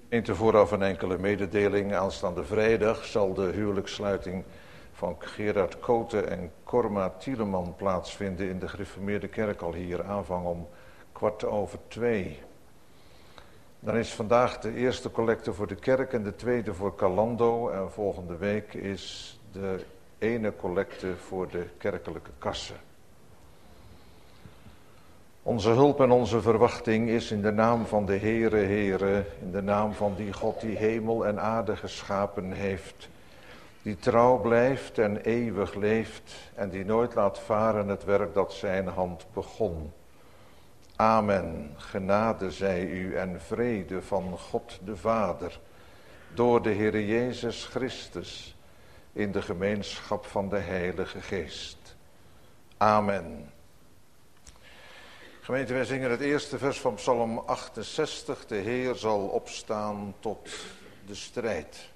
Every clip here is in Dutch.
Te vooraf een enkele mededeling. Aanstaande vrijdag zal de huwelijkssluiting van Gerard Kote en Korma Tieleman plaatsvinden in de Gereformeerde Kerk al hier, aanvang om 2:15. Dan is vandaag de eerste collecte voor de kerk en de tweede voor Calando. En volgende week is de ene collecte voor de kerkelijke kassen. Onze hulp en onze verwachting is in de naam van de Heere, in de naam van die God die hemel en aarde geschapen heeft, die trouw blijft en eeuwig leeft en die nooit laat varen het werk dat zijn hand begon. Amen. Genade zij u en vrede van God de Vader, door de Heere Jezus Christus, in de gemeenschap van de Heilige Geest. Amen. Gemeente, wij zingen het eerste vers van Psalm 68. De Heer zal opstaan tot de strijd.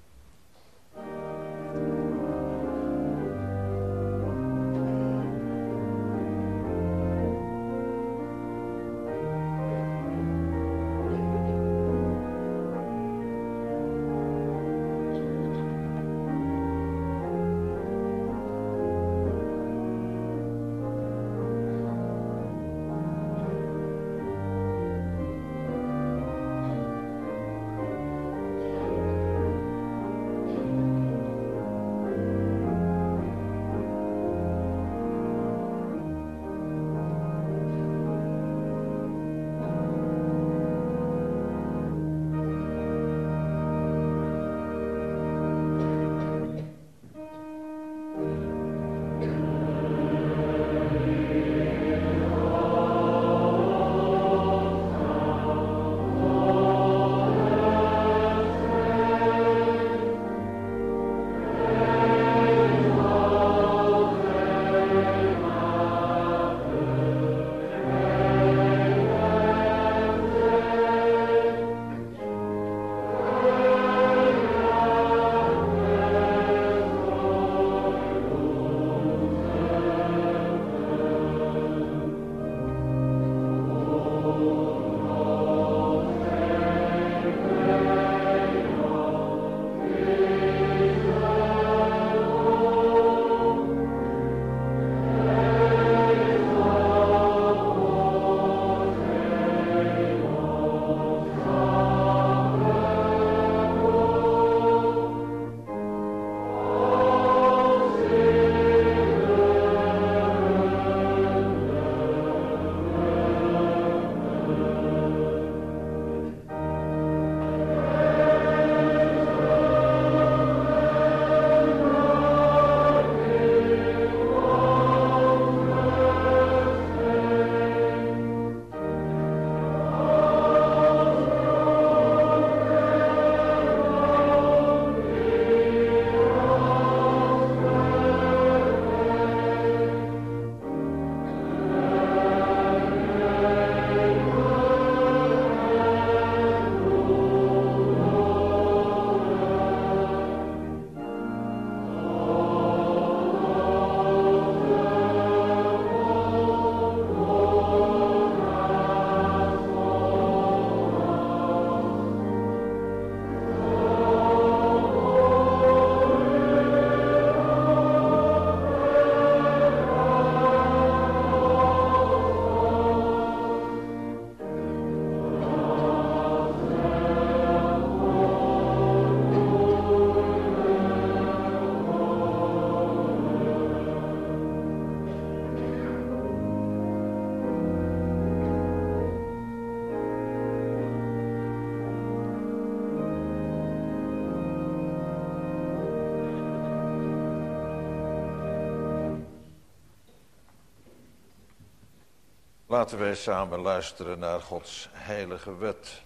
Laten wij samen luisteren naar Gods heilige wet.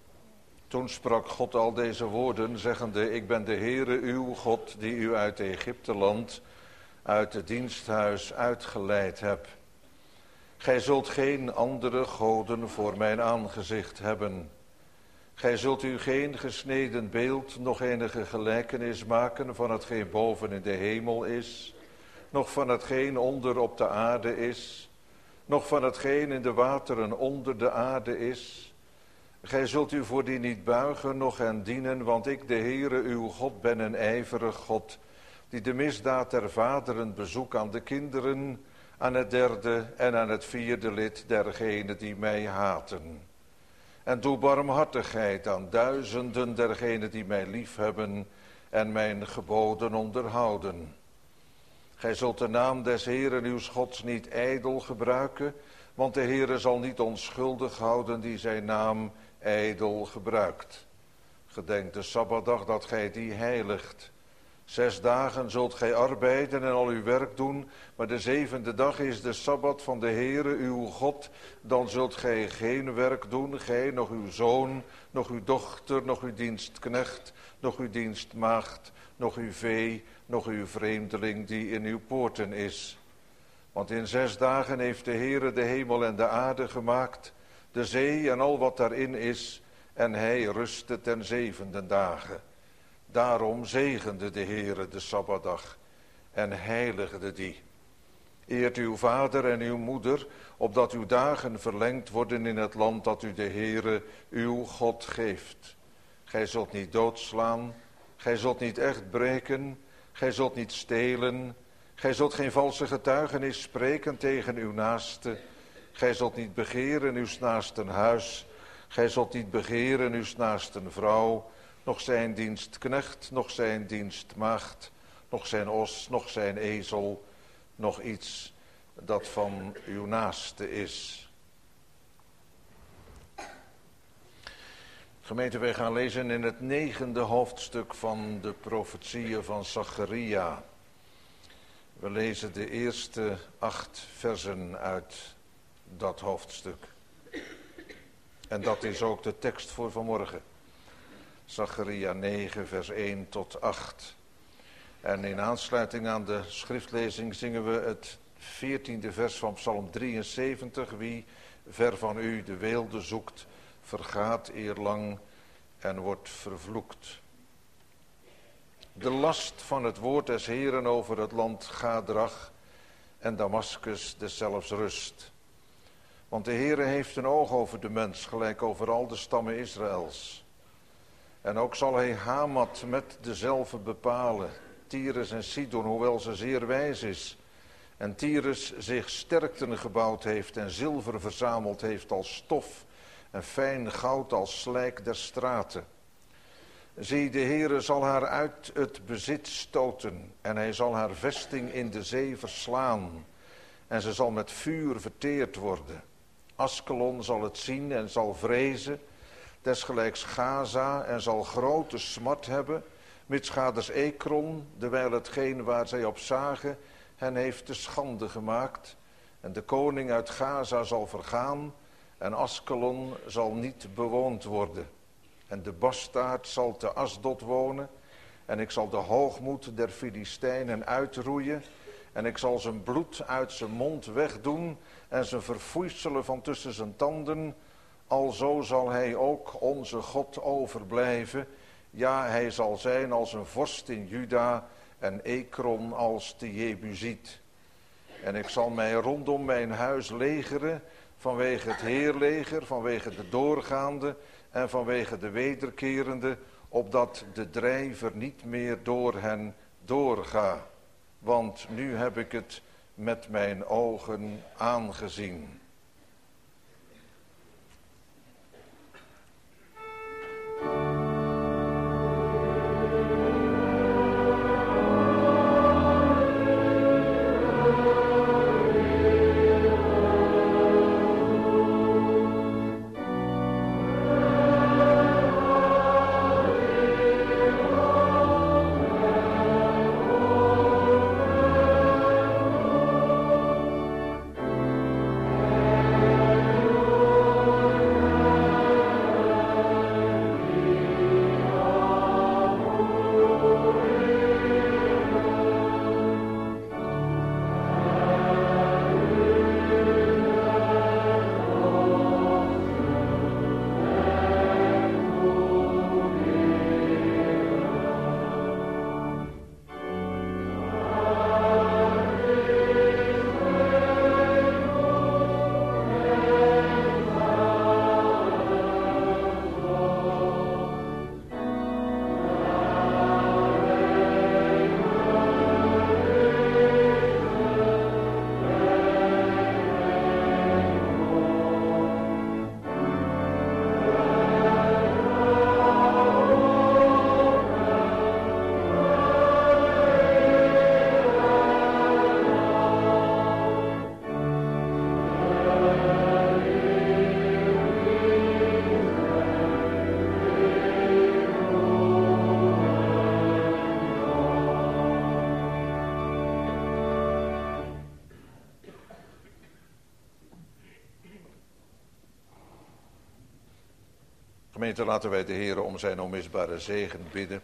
Toen sprak God al deze woorden, zeggende: Ik ben de Heere uw God, die u uit Egypteland, uit het diensthuis uitgeleid heb. Gij zult geen andere goden voor mijn aangezicht hebben. Gij zult u geen gesneden beeld, nog enige gelijkenis maken van hetgeen boven in de hemel is, nog van hetgeen onder op de aarde is, nog van hetgeen in de wateren onder de aarde is. Gij zult u voor die niet buigen, noch hen dienen, want ik, de Heere, uw God, ben een ijverig God, die de misdaad der vaderen bezoekt aan de kinderen, aan het derde en aan het vierde lid dergenen die mij haten. En doe barmhartigheid aan duizenden dergenen die mij liefhebben en mijn geboden onderhouden. Gij zult de naam des Heeren uws Gods niet ijdel gebruiken, want de Heere zal niet onschuldig houden die zijn naam ijdel gebruikt. Gedenk de Sabbatdag dat gij die heiligt. 6 dagen zult gij arbeiden en al uw werk doen, maar de 7e dag is de Sabbat van de Heere uw God. Dan zult gij geen werk doen, gij, nog uw zoon, nog uw dochter, nog uw dienstknecht, nog uw dienstmaagd, nog uw vee, nog uw vreemdeling die in uw poorten is. Want in 6 dagen heeft de Heere de hemel en de aarde gemaakt, de zee en al wat daarin is, en hij rustte ten 7e dagen. Daarom zegende de Heere de Sabbatdag en heiligde die. Eert uw vader en uw moeder, opdat uw dagen verlengd worden in het land dat u de Heere uw God geeft. Gij zult niet doodslaan, gij zult niet echt breken, gij zult niet stelen, gij zult geen valse getuigenis spreken tegen uw naaste, gij zult niet begeren uws naasten huis, gij zult niet begeren uws naasten vrouw, nog zijn dienstknecht, nog zijn dienstmaagd, nog zijn os, nog zijn ezel, nog iets dat van uw naaste is. Gemeente, wij gaan lezen in het 9e hoofdstuk van de profetieën van Zacharia. We lezen de eerste 8 versen uit dat hoofdstuk. En dat is ook de tekst voor vanmorgen. Zacharia 9 vers 1 tot 8. En in aansluiting aan de schriftlezing zingen we het 14e vers van Psalm 73. Wie ver van u de weelde zoekt, vergaat eerlang en wordt vervloekt. De last van het woord des Heeren over het land Gadrach en Damaskus deszelfs rust. Want de Heere heeft een oog over de mens, gelijk over al de stammen Israëls. En ook zal hij Hamat met dezelfde bepalen, Tyrus en Sidon, hoewel ze zeer wijs is. En Tyrus zich sterkten gebouwd heeft en zilver verzameld heeft als stof en fijn goud als slijk der straten. Zie, de Heere zal haar uit het bezit stoten en hij zal haar vesting in de zee verslaan. En ze zal met vuur verteerd worden. Askelon zal het zien en zal vrezen, desgelijks Gaza, en zal grote smart hebben, mitsgaders Ekron, dewijl hetgeen waar zij op zagen hen heeft te schande gemaakt. En de koning uit Gaza zal vergaan en Askelon zal niet bewoond worden. En de bastaard zal te Asdod wonen en ik zal de hoogmoed der Filistijnen uitroeien en ik zal zijn bloed uit zijn mond wegdoen en zijn verfoeiselen van tussen zijn tanden. Alzo zal hij ook onze God overblijven. Ja, hij zal zijn als een vorst in Juda en Ekron als de Jebusiet. En ik zal mij rondom mijn huis legeren vanwege het heerleger, vanwege de doorgaande en vanwege de wederkerende, opdat de drijver niet meer door hen doorga. Want nu heb ik het met mijn ogen aangezien. Gemeente, laten wij de Heer om zijn onmisbare zegen bidden.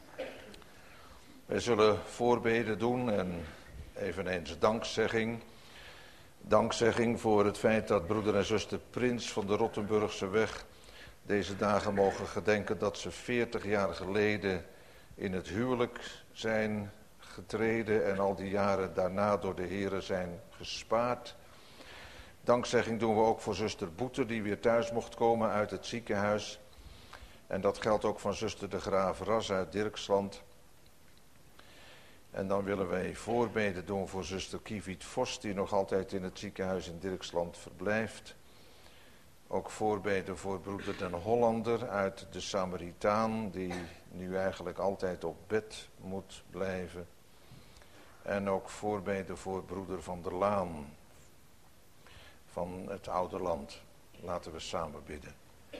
Wij zullen voorbeden doen en eveneens dankzegging. Dankzegging voor het feit dat broeder en zuster Prins van de Rottenburgse weg deze dagen mogen gedenken dat ze 40 jaar geleden in het huwelijk zijn getreden en al die jaren daarna door de Heer zijn gespaard. Dankzegging doen we ook voor zuster Boete die weer thuis mocht komen uit het ziekenhuis. En dat geldt ook van zuster de Graaf Ras uit Dirksland. En dan willen wij voorbeden doen voor zuster Kiviet Vos die nog altijd in het ziekenhuis in Dirksland verblijft. Ook voorbeden voor broeder den Hollander uit de Samaritaan die nu eigenlijk altijd op bed moet blijven. En ook voorbeden voor broeder van der Laan van het oude land. Laten we samen bidden.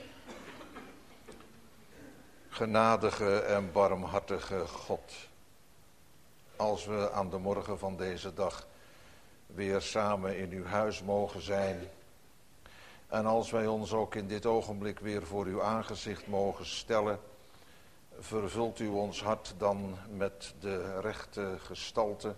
Genadige en barmhartige God, als we aan de morgen van deze dag weer samen in uw huis mogen zijn en als wij ons ook in dit ogenblik weer voor uw aangezicht mogen stellen, vervult u ons hart dan met de rechte gestalte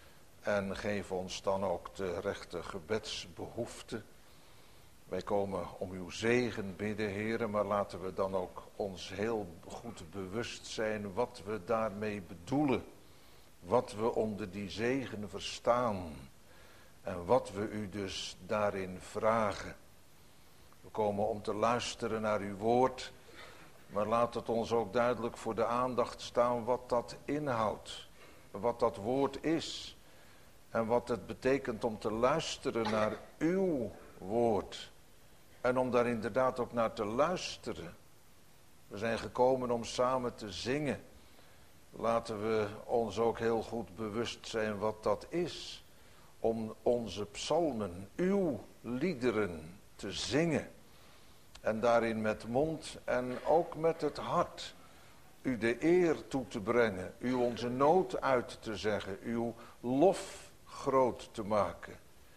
en geef ons dan ook de rechte gebedsbehoefte. Wij komen om uw zegen bidden, Heere, maar laten we dan ook ons heel goed bewust zijn wat we daarmee bedoelen. Wat we onder die zegen verstaan en wat we u dus daarin vragen. We komen om te luisteren naar uw woord, maar laat het ons ook duidelijk voor de aandacht staan wat dat inhoudt. Wat dat woord is en wat het betekent om te luisteren naar uw woord. En om daar inderdaad ook naar te luisteren. We zijn gekomen om samen te zingen. Laten we ons ook heel goed bewust zijn wat dat is. Om onze psalmen, uw liederen te zingen. En daarin met mond en ook met het hart. U de eer toe te brengen. U onze nood uit te zeggen. Uw lof groot te maken.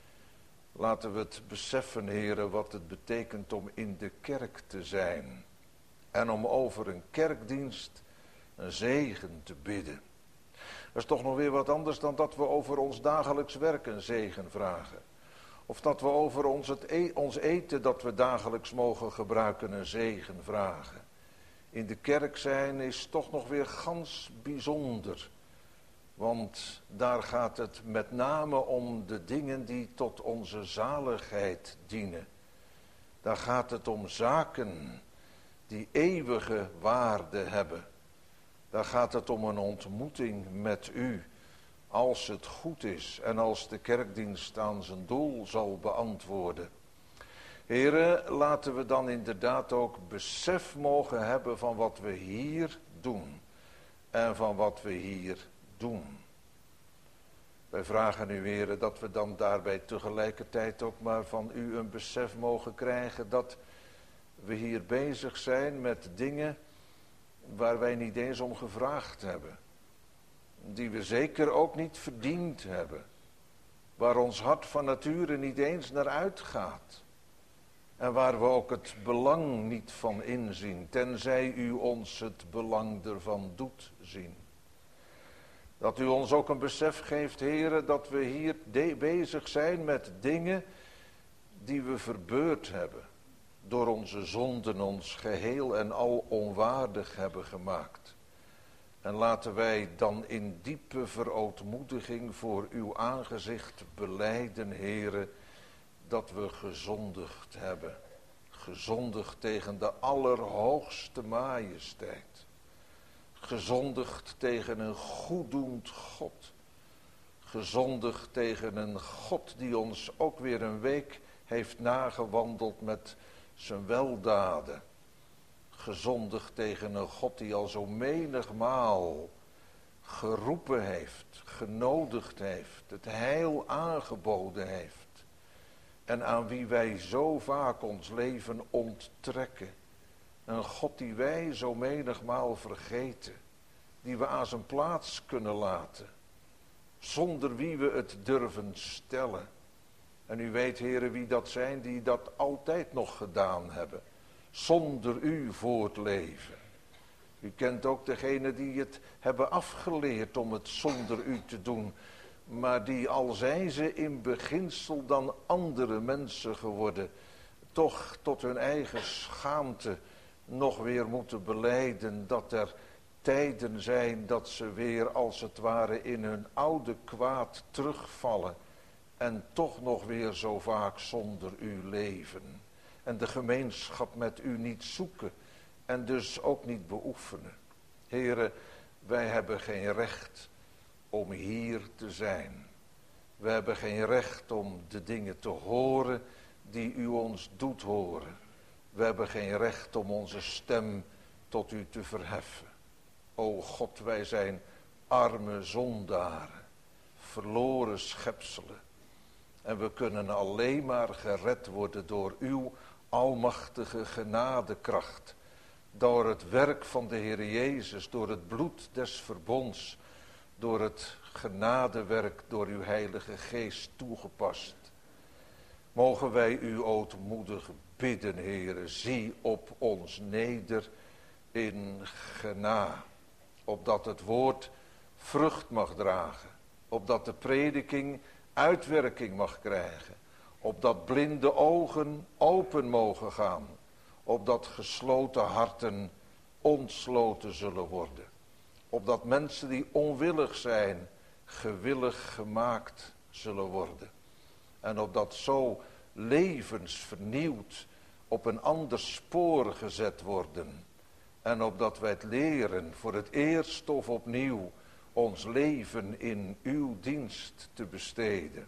Laten we het beseffen, heren, wat het betekent om in de kerk te zijn. En om over een kerkdienst een zegen te bidden. Dat is toch nog weer wat anders dan dat we over ons dagelijks werk een zegen vragen. Of dat we over ons eten dat we dagelijks mogen gebruiken een zegen vragen. In de kerk zijn is toch nog weer gans bijzonder. Want daar gaat het met name om de dingen die tot onze zaligheid dienen. Daar gaat het om zaken die eeuwige waarde hebben. Daar gaat het om een ontmoeting met u, als het goed is en als de kerkdienst aan zijn doel zal beantwoorden. Heren, laten we dan inderdaad ook besef mogen hebben van wat we hier doen en van wat we hier doen. Wij vragen u, heren, dat we dan daarbij tegelijkertijd ook maar van u een besef mogen krijgen dat we hier bezig zijn met dingen waar wij niet eens om gevraagd hebben. Die we zeker ook niet verdiend hebben. Waar ons hart van nature niet eens naar uitgaat. En waar we ook het belang niet van inzien, tenzij u ons het belang ervan doet zien. Dat u ons ook een besef geeft, heren, dat we hier bezig zijn met dingen die we verbeurd hebben. Door onze zonden ons geheel en al onwaardig hebben gemaakt. En laten wij dan in diepe verootmoediging voor uw aangezicht belijden, heren, dat we gezondigd hebben. Gezondigd tegen de allerhoogste majesteit. Gezondigd tegen een goeddoend God. Gezondigd tegen een God die ons ook weer een week heeft nagewandeld met zijn weldaden. Gezondigd tegen een God die al zo menigmaal geroepen heeft, genodigd heeft, het heil aangeboden heeft. En aan wie wij zo vaak ons leven onttrekken. Een God die wij zo menigmaal vergeten. Die we aan zijn plaats kunnen laten. Zonder wie we het durven stellen. En u weet, heren, wie dat zijn die dat altijd nog gedaan hebben. zonder u voortleven. U kent ook degenen die het hebben afgeleerd om het zonder u te doen. Maar die, al zijn ze in beginsel dan andere mensen geworden, toch tot hun eigen schaamte nog weer moeten belijden dat er tijden zijn dat ze weer als het ware in hun oude kwaad terugvallen. En toch nog weer zo vaak zonder u leven. En de gemeenschap met u niet zoeken. En dus ook niet beoefenen. Here, wij hebben geen recht om hier te zijn. We hebben geen recht om de dingen te horen die u ons doet horen. We hebben geen recht om onze stem tot u te verheffen. O God, wij zijn arme zondaren, verloren schepselen. En we kunnen alleen maar gered worden door uw almachtige genadekracht. Door het werk van de Heer Jezus, door het bloed des verbonds, door het genadewerk, door uw Heilige Geest toegepast. Mogen wij u ootmoedig bidden, Heere, zie op ons neder in gena, opdat het woord vrucht mag dragen, opdat de prediking uitwerking mag krijgen, opdat blinde ogen open mogen gaan, opdat gesloten harten ontsloten zullen worden, opdat mensen die onwillig zijn, gewillig gemaakt zullen worden. En opdat zo levens vernieuwd op een ander spoor gezet worden. En opdat wij het leren voor het eerst of opnieuw ons leven in uw dienst te besteden.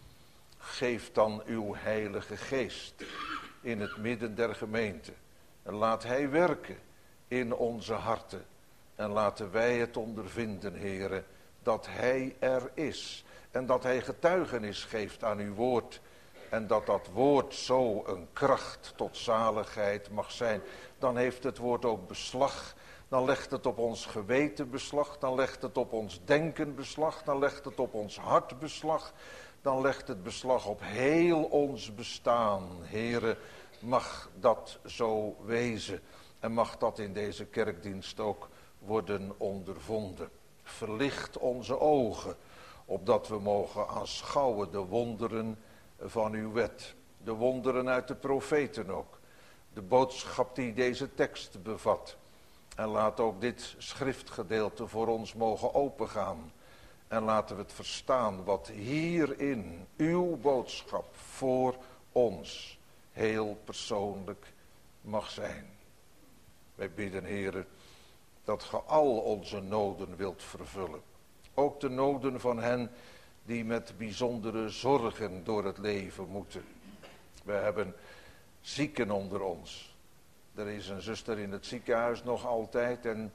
Geef dan uw Heilige Geest in het midden der gemeente. En laat hij werken in onze harten. En laten wij het ondervinden, Heere, dat hij er is. En dat hij getuigenis geeft aan uw woord. En dat dat woord zo een kracht tot zaligheid mag zijn. Dan heeft het woord ook beslag. Dan legt het op ons geweten beslag. Dan legt het op ons denken beslag. Dan legt het op ons hart beslag. Dan legt het beslag op heel ons bestaan. Heere, mag dat zo wezen. En mag dat in deze kerkdienst ook worden ondervonden. Verlicht onze ogen, opdat we mogen aanschouwen de wonderen van uw wet. De wonderen uit de profeten ook. De boodschap die deze tekst bevat. En laat ook dit schriftgedeelte voor ons mogen opengaan. En laten we het verstaan wat hierin uw boodschap voor ons heel persoonlijk mag zijn. Wij bidden, Heere, dat ge al onze noden wilt vervullen. Ook de noden van hen die met bijzondere zorgen door het leven moeten. We hebben zieken onder ons. Er is een zuster in het ziekenhuis nog altijd en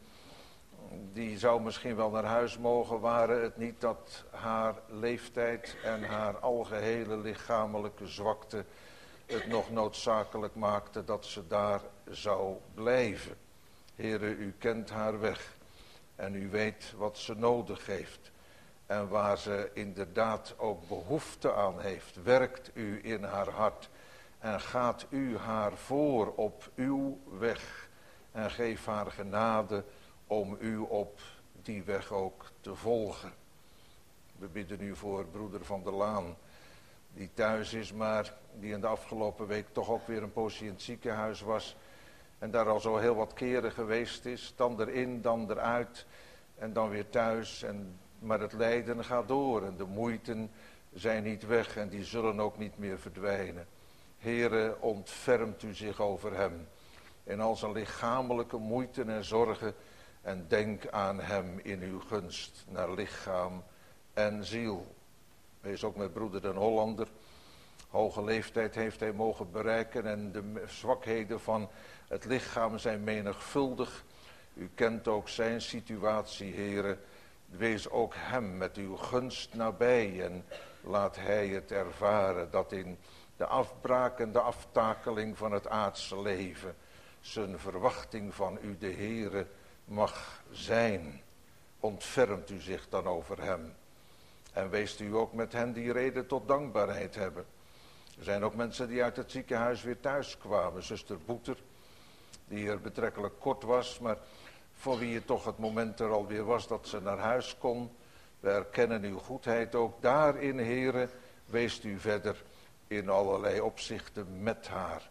die zou misschien wel naar huis mogen, waren het niet dat haar leeftijd en haar algehele lichamelijke zwakte het nog noodzakelijk maakte dat ze daar zou blijven. Heere, u kent haar weg en u weet wat ze nodig heeft. En waar ze inderdaad ook behoefte aan heeft, werkt u in haar hart. En gaat u haar voor op uw weg. En geef haar genade om u op die weg ook te volgen. We bidden u voor broeder Van der Laan, die thuis is, maar die in de afgelopen week toch ook weer een poosje in het ziekenhuis was. En daar al zo heel wat keren geweest is. Dan erin, dan eruit. En dan weer thuis. Maar het lijden gaat door. En de moeiten zijn niet weg. En die zullen ook niet meer verdwijnen. Heere, ontfermt u zich over hem. In al zijn lichamelijke moeiten en zorgen. En denk aan hem in uw gunst. Naar lichaam en ziel. Wees ook met broeder den Hollander. Hoge leeftijd heeft hij mogen bereiken. En de zwakheden van het lichaam zijn menigvuldig. U kent ook zijn situatie, Heere. Wees ook hem met uw gunst nabij en laat hij het ervaren dat in de afbraak en de aftakeling van het aardse leven zijn verwachting van u, de Heere, mag zijn. Ontfermt u zich dan over hem. En weest u ook met hen die reden tot dankbaarheid hebben. Er zijn ook mensen die uit het ziekenhuis weer thuis kwamen. Zuster Boeter, die er betrekkelijk kort was, maar voor wie het toch het moment er alweer was dat ze naar huis kon. We erkennen uw goedheid ook daarin, Heere. Weest u verder in allerlei opzichten met haar.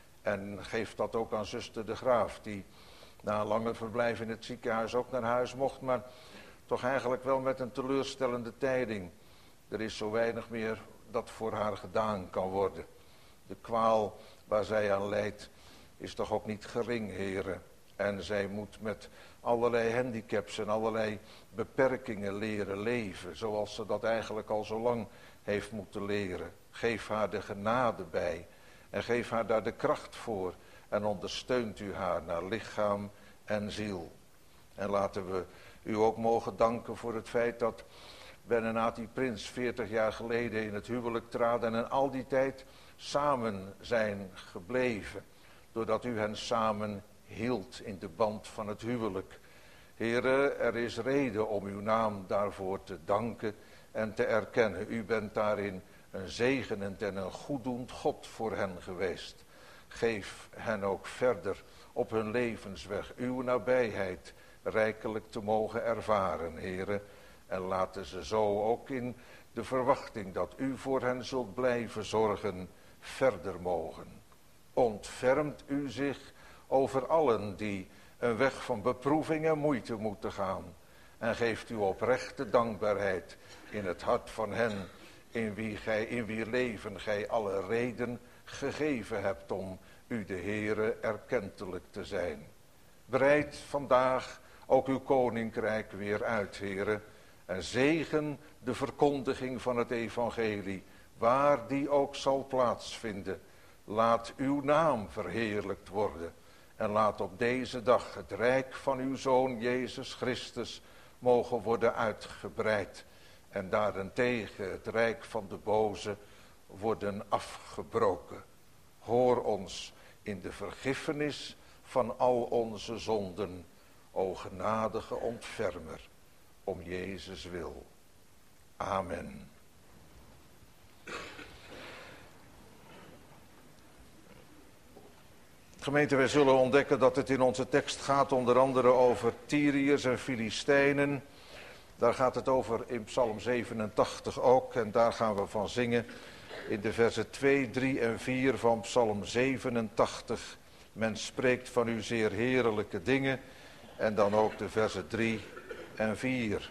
En geef dat ook aan zuster de Graaf, die na een lange verblijf in het ziekenhuis ook naar huis mocht, maar toch eigenlijk wel met een teleurstellende tijding. Er is zo weinig meer dat voor haar gedaan kan worden. De kwaal waar zij aan lijdt is toch ook niet gering, Heere. En zij moet met allerlei handicaps en allerlei beperkingen leren leven, zoals ze dat eigenlijk al zo lang heeft moeten leren. Geef haar de genade bij en geef haar daar de kracht voor en ondersteunt u haar naar lichaam en ziel. En laten we u ook mogen danken voor het feit dat Ben en Ati Prins 40 jaar geleden in het huwelijk traden en al die tijd samen zijn gebleven, doordat u hen samen hield in de band van het huwelijk. Heere, er is reden om uw naam daarvoor te danken en te erkennen. U bent daarin een zegenend en een goeddoend God voor hen geweest. Geef hen ook verder op hun levensweg uw nabijheid rijkelijk te mogen ervaren, Heere. En laten ze zo ook in de verwachting dat u voor hen zult blijven zorgen, verder mogen. Ontfermt u zich over allen die een weg van beproeving en moeite moeten gaan. En geeft u oprechte dankbaarheid in het hart van hen in wie leven gij alle reden gegeven hebt om u de Heere erkentelijk te zijn. Breid vandaag ook uw koninkrijk weer uit, Heere, en zegen de verkondiging van het evangelie, waar die ook zal plaatsvinden. Laat uw naam verheerlijkt worden en laat op deze dag het rijk van uw Zoon Jezus Christus mogen worden uitgebreid en daarentegen het rijk van de boze worden afgebroken. Hoor ons in de vergiffenis van al onze zonden, o genadige ontfermer, om Jezus wil. Amen. Gemeente, wij zullen ontdekken dat het in onze tekst gaat onder andere over Tyriërs en Filistijnen. Daar gaat het over in Psalm 87 ook en daar gaan we van zingen in de versen 2, 3 en 4 van Psalm 87. Men spreekt van uw zeer heerlijke dingen en dan ook de versen 3 en 4.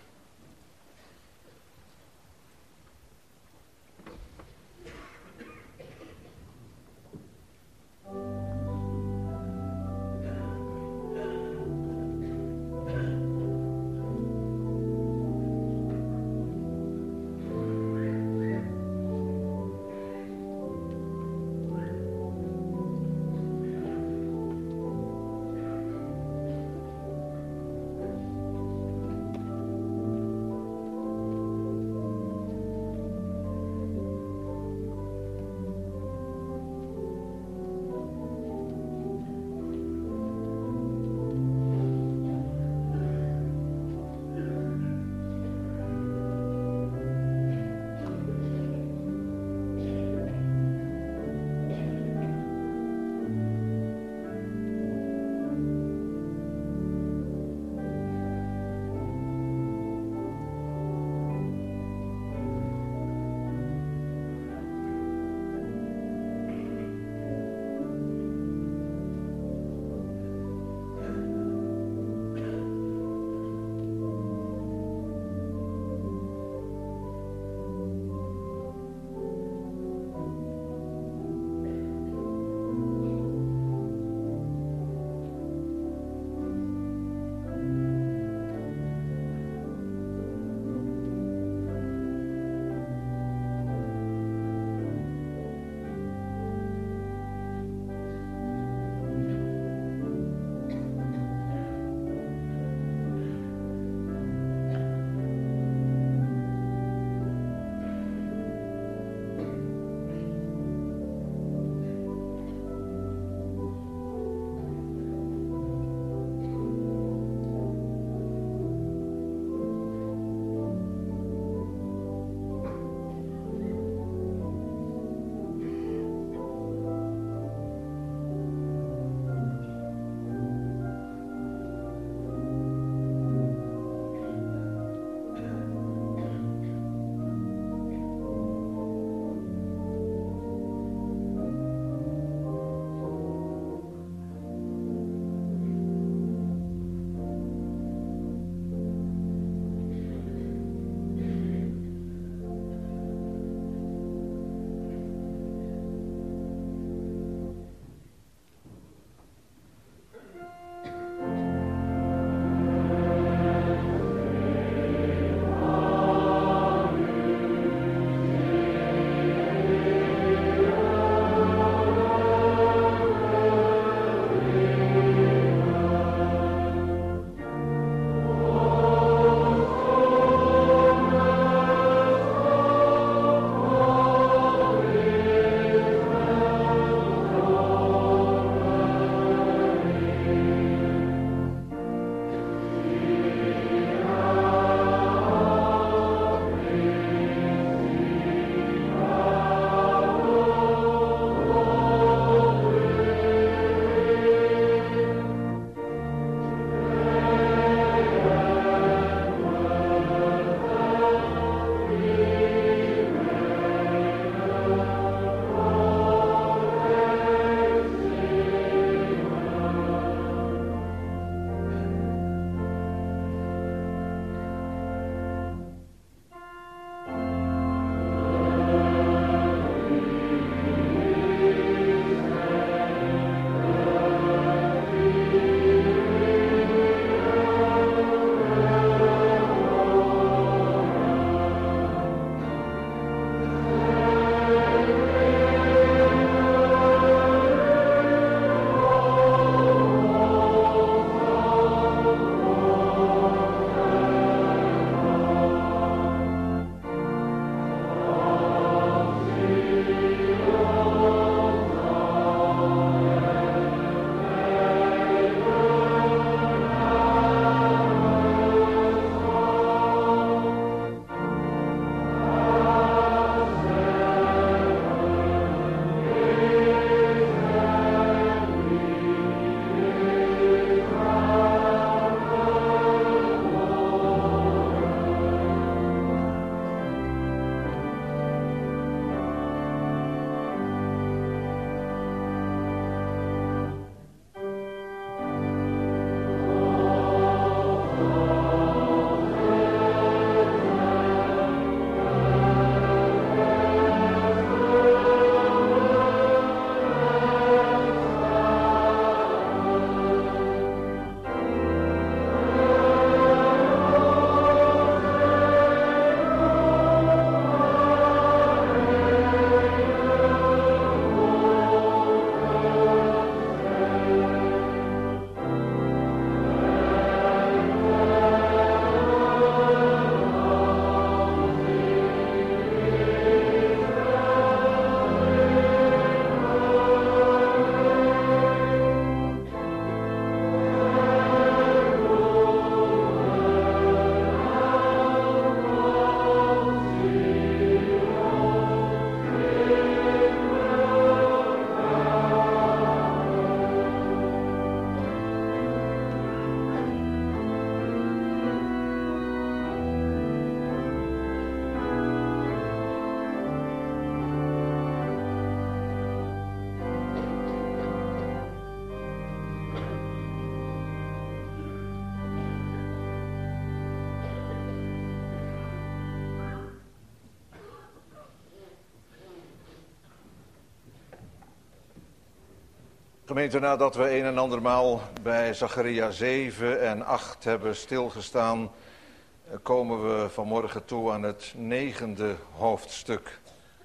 Gemeente, nadat we een en andermaal bij Zacharia 7 en 8 hebben stilgestaan, komen we vanmorgen toe aan het 9e hoofdstuk.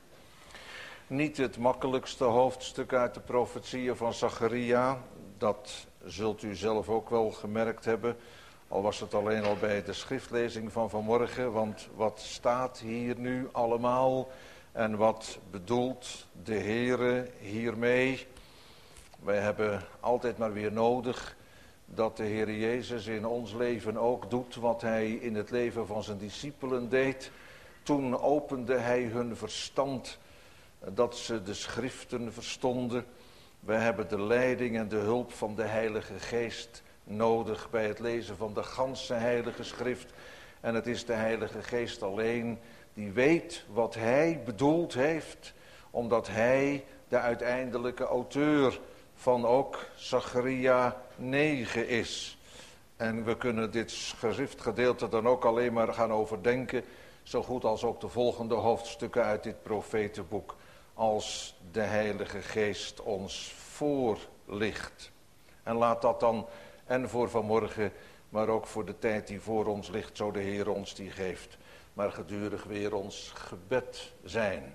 Niet het makkelijkste hoofdstuk uit de profetieën van Zacharia, dat zult u zelf ook wel gemerkt hebben, al was het alleen al bij de schriftlezing van vanmorgen, want wat staat hier nu allemaal en wat bedoelt de Heere hiermee? Wij hebben altijd maar weer nodig dat de Heer Jezus in ons leven ook doet wat Hij in het leven van zijn discipelen deed. Toen opende Hij hun verstand, dat ze de schriften verstonden. Wij hebben de leiding en de hulp van de Heilige Geest nodig bij het lezen van de ganse Heilige Schrift. En het is de Heilige Geest alleen die weet wat Hij bedoeld heeft, omdat Hij de uiteindelijke auteur van ook Zacharia 9 is. En we kunnen dit schriftgedeelte dan ook alleen maar gaan overdenken, zo goed als ook de volgende hoofdstukken uit dit profetenboek, als de Heilige Geest ons voorlicht. En laat dat dan, en voor vanmorgen, maar ook voor de tijd die voor ons ligt, zo de Heer ons die geeft, maar gedurig weer ons gebed zijn.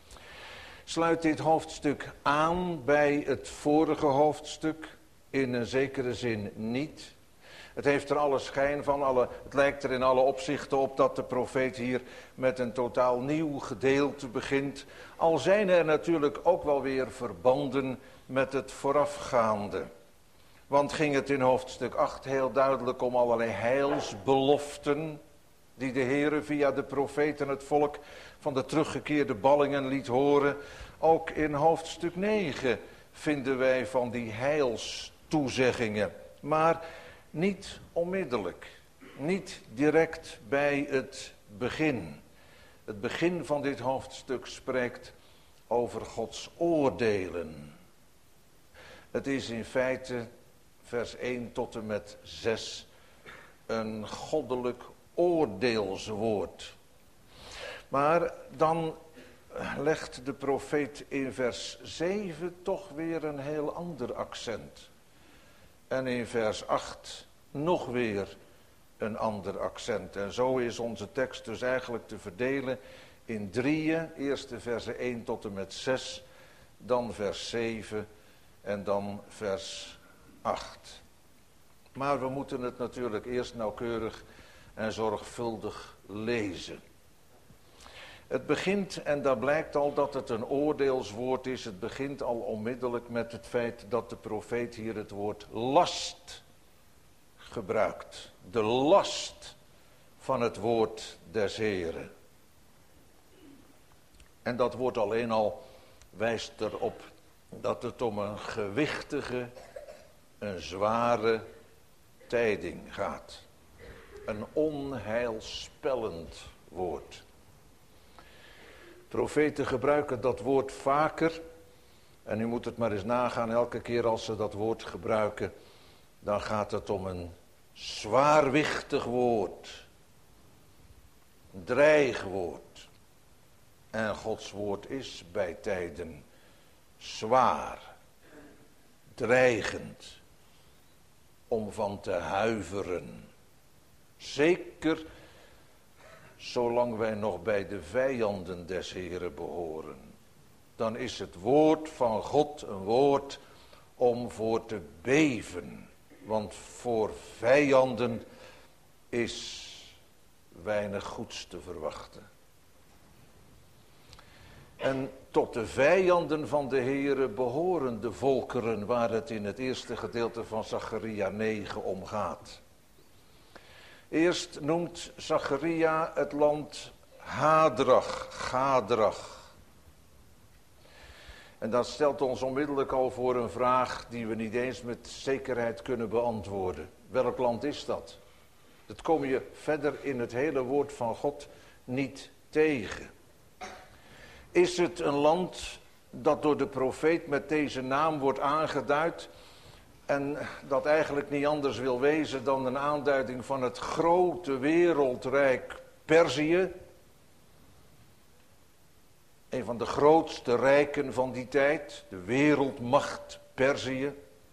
Sluit dit hoofdstuk aan bij het vorige hoofdstuk? In een zekere zin niet. Het heeft er alle schijn van, het lijkt er in alle opzichten op dat de profeet hier met een totaal nieuw gedeelte begint. Al zijn er natuurlijk ook wel weer verbanden met het voorafgaande. Want ging het in hoofdstuk 8 heel duidelijk om allerlei heilsbeloften die de Heere via de profeten het volk van de teruggekeerde ballingen liet horen. Ook in hoofdstuk 9 vinden wij van die heilstoezeggingen. Maar niet onmiddellijk, niet direct bij het begin. Het begin van dit hoofdstuk spreekt over Gods oordelen. Het is in feite, vers 1 tot en met 6, een goddelijk oordeelswoord. Maar dan legt de profeet in vers 7 toch weer een heel ander accent. En in vers 8 nog weer een ander accent. En zo is onze tekst dus eigenlijk te verdelen in drieën. Eerst de versen 1 tot en met 6, dan vers 7 en dan vers 8. Maar we moeten het natuurlijk eerst nauwkeurig en zorgvuldig lezen. Het begint, en daar blijkt al dat het een oordeelswoord is, het begint al onmiddellijk met het feit dat de profeet hier het woord last gebruikt. De last van het woord des Heren. En dat woord alleen al wijst erop dat het om een gewichtige, een zware tijding gaat. Een onheilspellend woord. Profeten gebruiken dat woord vaker. En u moet het maar eens nagaan, elke keer als ze dat woord gebruiken, dan gaat het om een zwaarwichtig woord. Een dreigwoord. En Gods woord is bij tijden zwaar. Dreigend. Om van te huiveren. Zeker zolang wij nog bij de vijanden des Heren behoren. Dan is het woord van God een woord om voor te beven. Want voor vijanden is weinig goeds te verwachten. En tot de vijanden van de Heere behoren de volkeren waar het in het eerste gedeelte van Zacharia 9 om gaat. Eerst noemt Zacharia het land Gadrach. En dat stelt ons onmiddellijk al voor een vraag die we niet eens met zekerheid kunnen beantwoorden. Welk land is dat? Dat kom je verder in het hele woord van God niet tegen. Is het een land dat door de profeet met deze naam wordt aangeduid en dat eigenlijk niet anders wil wezen dan een aanduiding van het grote wereldrijk Perzië? Een van de grootste rijken van die tijd, de wereldmacht Perzië?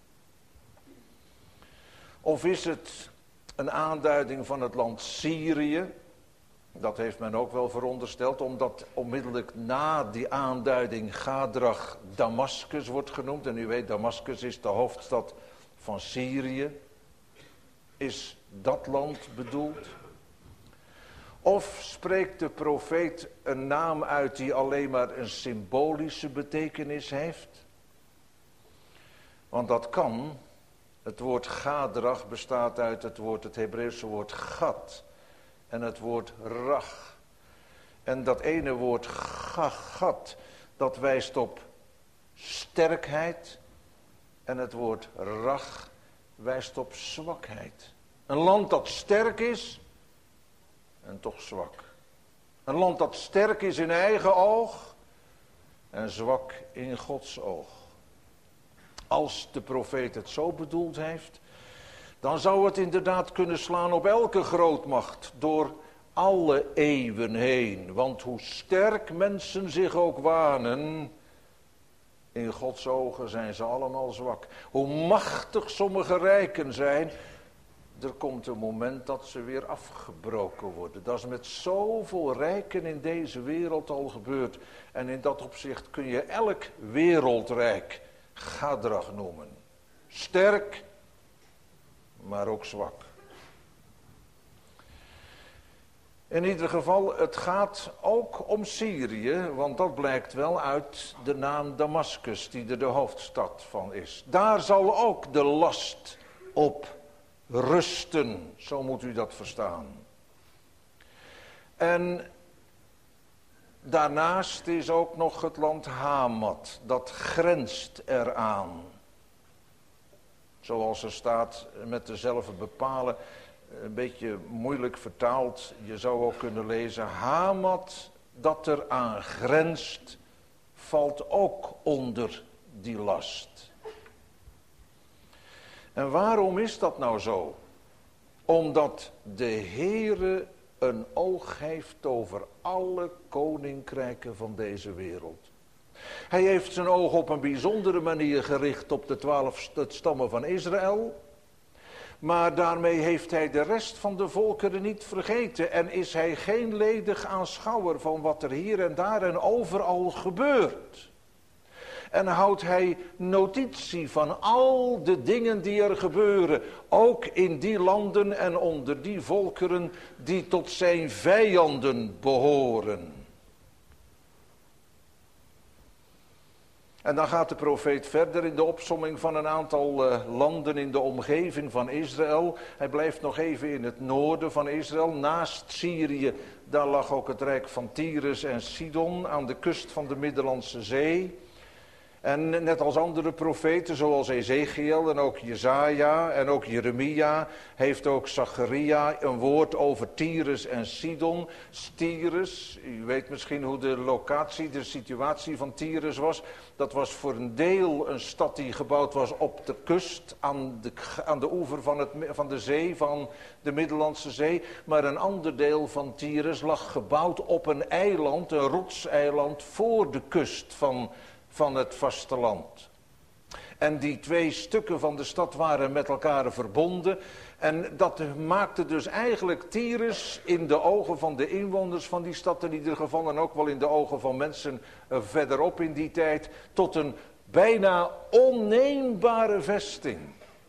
Of is het een aanduiding van het land Syrië? Dat heeft men ook wel verondersteld, omdat onmiddellijk na die aanduiding Gadrach Damascus wordt genoemd. En u weet, Damascus is de hoofdstad van Syrië. Is dat land bedoeld? Of spreekt de profeet een naam uit die alleen maar een symbolische betekenis heeft? Want dat kan. Het woord Gadrach bestaat uit het Hebreeuwse woord Gad en het woord Rach. En dat ene woord Gad, dat wijst op sterkheid. En het woord Rach wijst op zwakheid. Een land dat sterk is en toch zwak. Een land dat sterk is in eigen oog en zwak in Gods oog. Als de profeet het zo bedoeld heeft, dan zou het inderdaad kunnen slaan op elke grootmacht door alle eeuwen heen. Want hoe sterk mensen zich ook wanen, in Gods ogen zijn ze allemaal zwak. Hoe machtig sommige rijken zijn, er komt een moment dat ze weer afgebroken worden. Dat is met zoveel rijken in deze wereld al gebeurd. En in dat opzicht kun je elk wereldrijk Gadrach noemen. Sterk, maar ook zwak. In ieder geval, het gaat ook om Syrië, want dat blijkt wel uit de naam Damascus, die er de hoofdstad van is. Daar zal ook de last op rusten, zo moet u dat verstaan. En daarnaast is ook nog het land Hamat, dat grenst eraan. Zoals er staat, met dezelfde bepalen, een beetje moeilijk vertaald. Je zou ook kunnen lezen, Hamat dat er aan grenst, valt ook onder die last. En waarom is dat nou zo? Omdat de Heere een oog heeft over alle koninkrijken van deze wereld. Hij heeft zijn oog op een bijzondere manier gericht op de 12 stammen van Israël. Maar daarmee heeft hij de rest van de volkeren niet vergeten. En is hij geen ledig aanschouwer van wat er hier en daar en overal gebeurt. En houdt hij notitie van al de dingen die er gebeuren. Ook in die landen en onder die volkeren die tot zijn vijanden behoren. En dan gaat de profeet verder in de opsomming van een aantal landen in de omgeving van Israël. Hij blijft nog even in het noorden van Israël. Naast Syrië, daar lag ook het rijk van Tyrus en Sidon aan de kust van de Middellandse Zee. En net als andere profeten, zoals Ezekiel en ook Jesaja en ook Jeremia, heeft ook Zacharia een woord over Tyrus en Sidon. Tyrus, u weet misschien hoe de locatie, de situatie van Tyrus was. Dat was voor een deel een stad die gebouwd was op de kust, aan de oever van de zee, van de Middellandse Zee. Maar een ander deel van Tyrus lag gebouwd op een eiland, een rotseiland voor de kust van het vasteland. En die twee stukken van de stad waren met elkaar verbonden. En dat maakte dus eigenlijk Tyrus in de ogen van de inwoners van die stad in ieder geval, en ook wel in de ogen van mensen verderop in die tijd, tot een bijna onneembare vesting.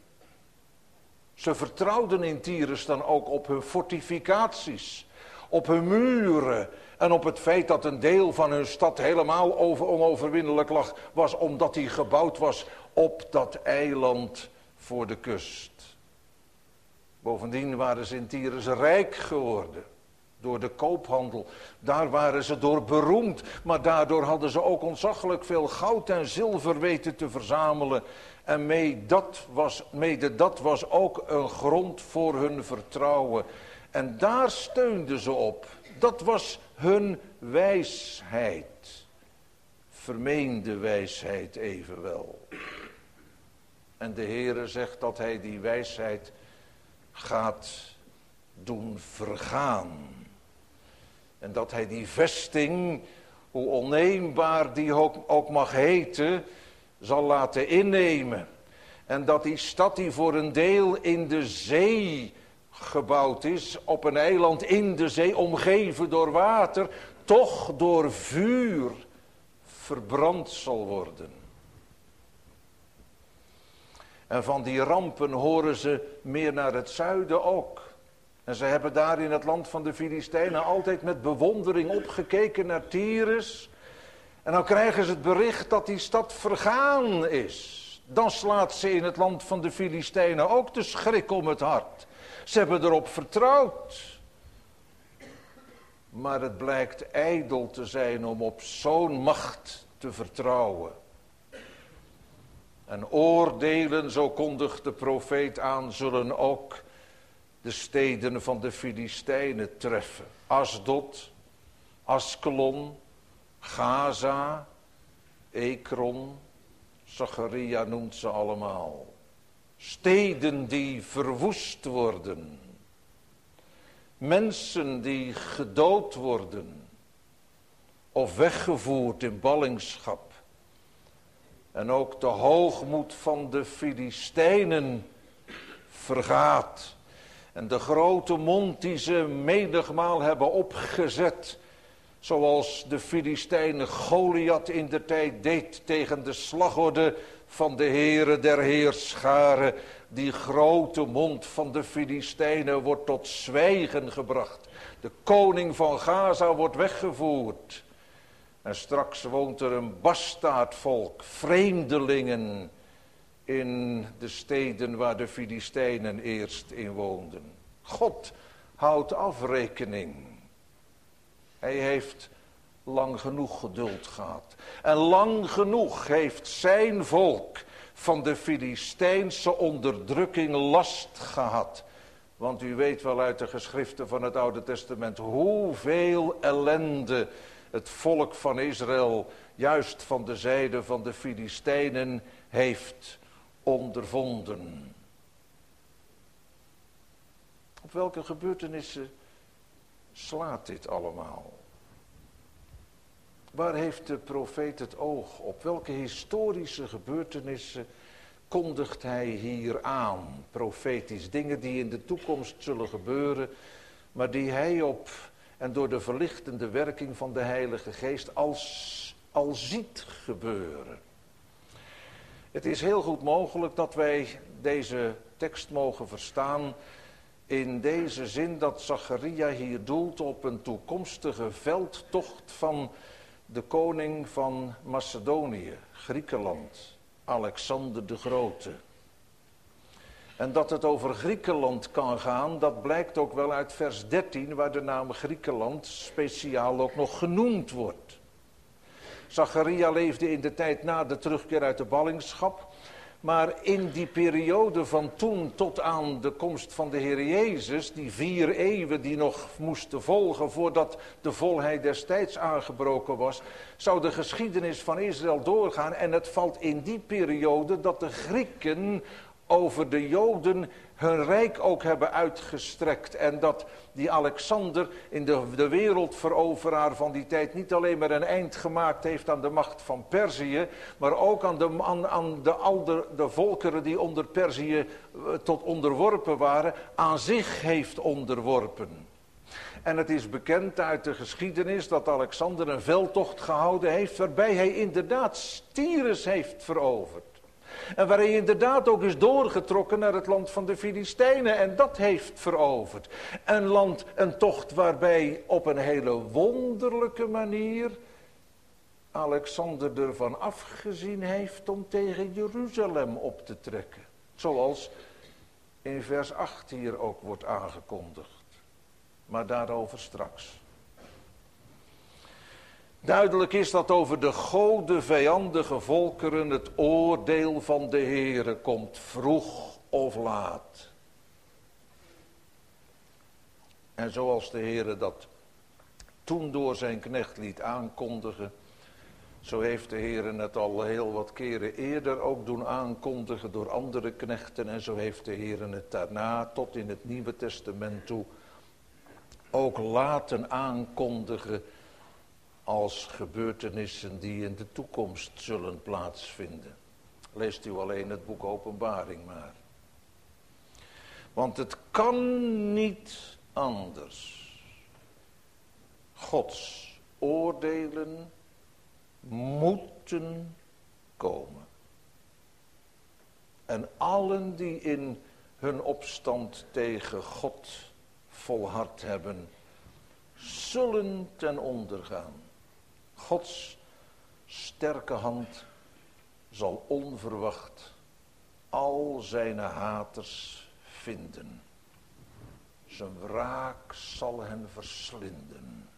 Ze vertrouwden in Tyrus dan ook op hun fortificaties, op hun muren en op het feit dat een deel van hun stad helemaal onoverwinnelijk lag, was omdat die gebouwd was op dat eiland voor de kust. Bovendien waren ze in Tyrus rijk geworden door de koophandel. Daar waren ze door beroemd, maar daardoor hadden ze ook ontzaglijk veel goud en zilver weten te verzamelen. En mede dat was ook een grond voor hun vertrouwen. En daar steunden ze op. Dat was hun wijsheid. Vermeende wijsheid evenwel. En de Heere zegt dat hij die wijsheid gaat doen vergaan. En dat hij die vesting, hoe onneembaar die ook mag heten, zal laten innemen. En dat die stad die voor een deel in de zee gebouwd is, op een eiland in de zee, omgeven door water, toch door vuur verbrand zal worden. En van die rampen horen ze meer naar het zuiden ook. En ze hebben daar in het land van de Filistijnen altijd met bewondering opgekeken naar Tyrus. En dan krijgen ze het bericht dat die stad vergaan is. Dan slaat ze in het land van de Filistijnen ook de schrik om het hart. Ze hebben erop vertrouwd. Maar het blijkt ijdel te zijn om op zo'n macht te vertrouwen. En oordelen, zo kondigt de profeet aan, zullen ook de steden van de Filistijnen treffen. Asdod, Askelon, Gaza, Ekron, Zacharia noemt ze allemaal. Steden die verwoest worden. Mensen die gedood worden. Of weggevoerd in ballingschap. En ook de hoogmoed van de Filistijnen vergaat. En de grote mond die ze menigmaal hebben opgezet, zoals de Filistijnen Goliath in de tijd deed tegen de slagorde van de Heere der Heerscharen. Die grote mond van de Filistijnen wordt tot zwijgen gebracht. De koning van Gaza wordt weggevoerd. En straks woont er een bastaardvolk, vreemdelingen, in de steden waar de Filistijnen eerst in woonden. God houdt afrekening. Hij heeft lang genoeg geduld gehad. En lang genoeg heeft zijn volk van de Filistijnse onderdrukking last gehad. Want u weet wel uit de geschriften van het Oude Testament hoeveel ellende het volk van Israël juist van de zijde van de Filistijnen heeft ondervonden. Op welke gebeurtenissen slaat dit allemaal? Waar heeft de profeet het oog op? Welke historische gebeurtenissen kondigt hij hier aan? Profetisch, dingen die in de toekomst zullen gebeuren, maar die hij op en door de verlichtende werking van de Heilige Geest al ziet gebeuren. Het is heel goed mogelijk dat wij deze tekst mogen verstaan in deze zin dat Zacharia hier doelt op een toekomstige veldtocht van de koning van Macedonië, Griekenland, Alexander de Grote. En dat het over Griekenland kan gaan, dat blijkt ook wel uit vers 13, waar de naam Griekenland speciaal ook nog genoemd wordt. Zacharia leefde in de tijd na de terugkeer uit de ballingschap. Maar in die periode van toen tot aan de komst van de Heer Jezus, die 4 eeuwen die nog moesten volgen voordat de volheid des tijds aangebroken was, zou de geschiedenis van Israël doorgaan. En het valt in die periode dat de Grieken over de Joden hun rijk ook hebben uitgestrekt. En dat die Alexander in de wereldveroveraar van die tijd niet alleen maar een eind gemaakt heeft aan de macht van Perzië, maar ook aan de volkeren die onder Perzië tot onderworpen waren, aan zich heeft onderworpen. En het is bekend uit de geschiedenis dat Alexander een veldtocht gehouden heeft waarbij hij inderdaad Tyrus heeft veroverd. En waar hij inderdaad ook is doorgetrokken naar het land van de Filistijnen en dat heeft veroverd. Een tocht waarbij op een hele wonderlijke manier Alexander ervan afgezien heeft om tegen Jeruzalem op te trekken. Zoals in vers 8 hier ook wordt aangekondigd. Maar daarover straks. Duidelijk is dat over de gode vijandige volkeren het oordeel van de Heere komt, vroeg of laat. En zoals de Heere dat toen door zijn knecht liet aankondigen, zo heeft de Heere het al heel wat keren eerder ook doen aankondigen door andere knechten. En zo heeft de Heere het daarna tot in het Nieuwe Testament toe ook laten aankondigen als gebeurtenissen die in de toekomst zullen plaatsvinden. Leest u alleen het boek Openbaring maar. Want het kan niet anders. Gods oordelen moeten komen. En allen die in hun opstand tegen God volhard hebben, zullen ten onder gaan. Gods sterke hand zal onverwacht al zijn haters vinden. Zijn wraak zal hen verslinden.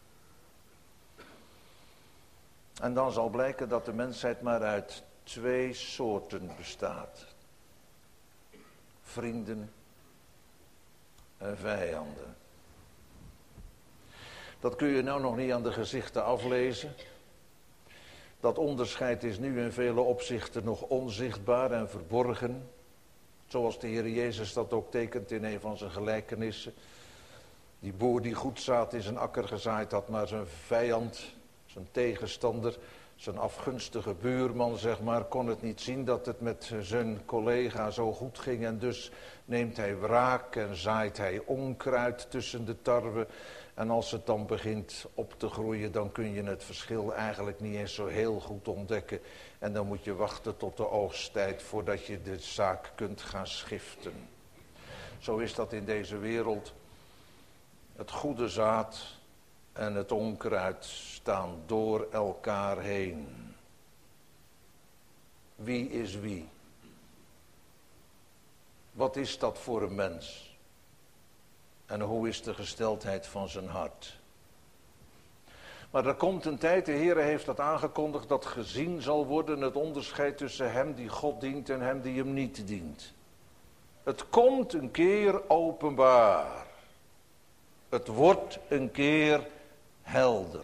En dan zal blijken dat de mensheid maar uit 2 soorten bestaat. Vrienden en vijanden. Dat kun je nou nog niet aan de gezichten aflezen. Dat onderscheid is nu in vele opzichten nog onzichtbaar en verborgen. Zoals de Heer Jezus dat ook tekent in een van zijn gelijkenissen. Die boer die goed zaad in zijn akker gezaaid had, maar zijn vijand, zijn tegenstander, zijn afgunstige buurman, zeg maar, kon het niet zien dat het met zijn collega zo goed ging. En dus neemt hij wraak en zaait hij onkruid tussen de tarwe. En als het dan begint op te groeien, dan kun je het verschil eigenlijk niet eens zo heel goed ontdekken. En dan moet je wachten tot de oogsttijd voordat je de zaak kunt gaan schiften. Zo is dat in deze wereld. Het goede zaad en het onkruid staan door elkaar heen. Wie is wie? Wat is dat voor een mens? En hoe is de gesteldheid van zijn hart? Maar er komt een tijd, de Heer heeft dat aangekondigd, dat gezien zal worden het onderscheid tussen hem die God dient en hem die hem niet dient. Het komt een keer openbaar. Het wordt een keer helder.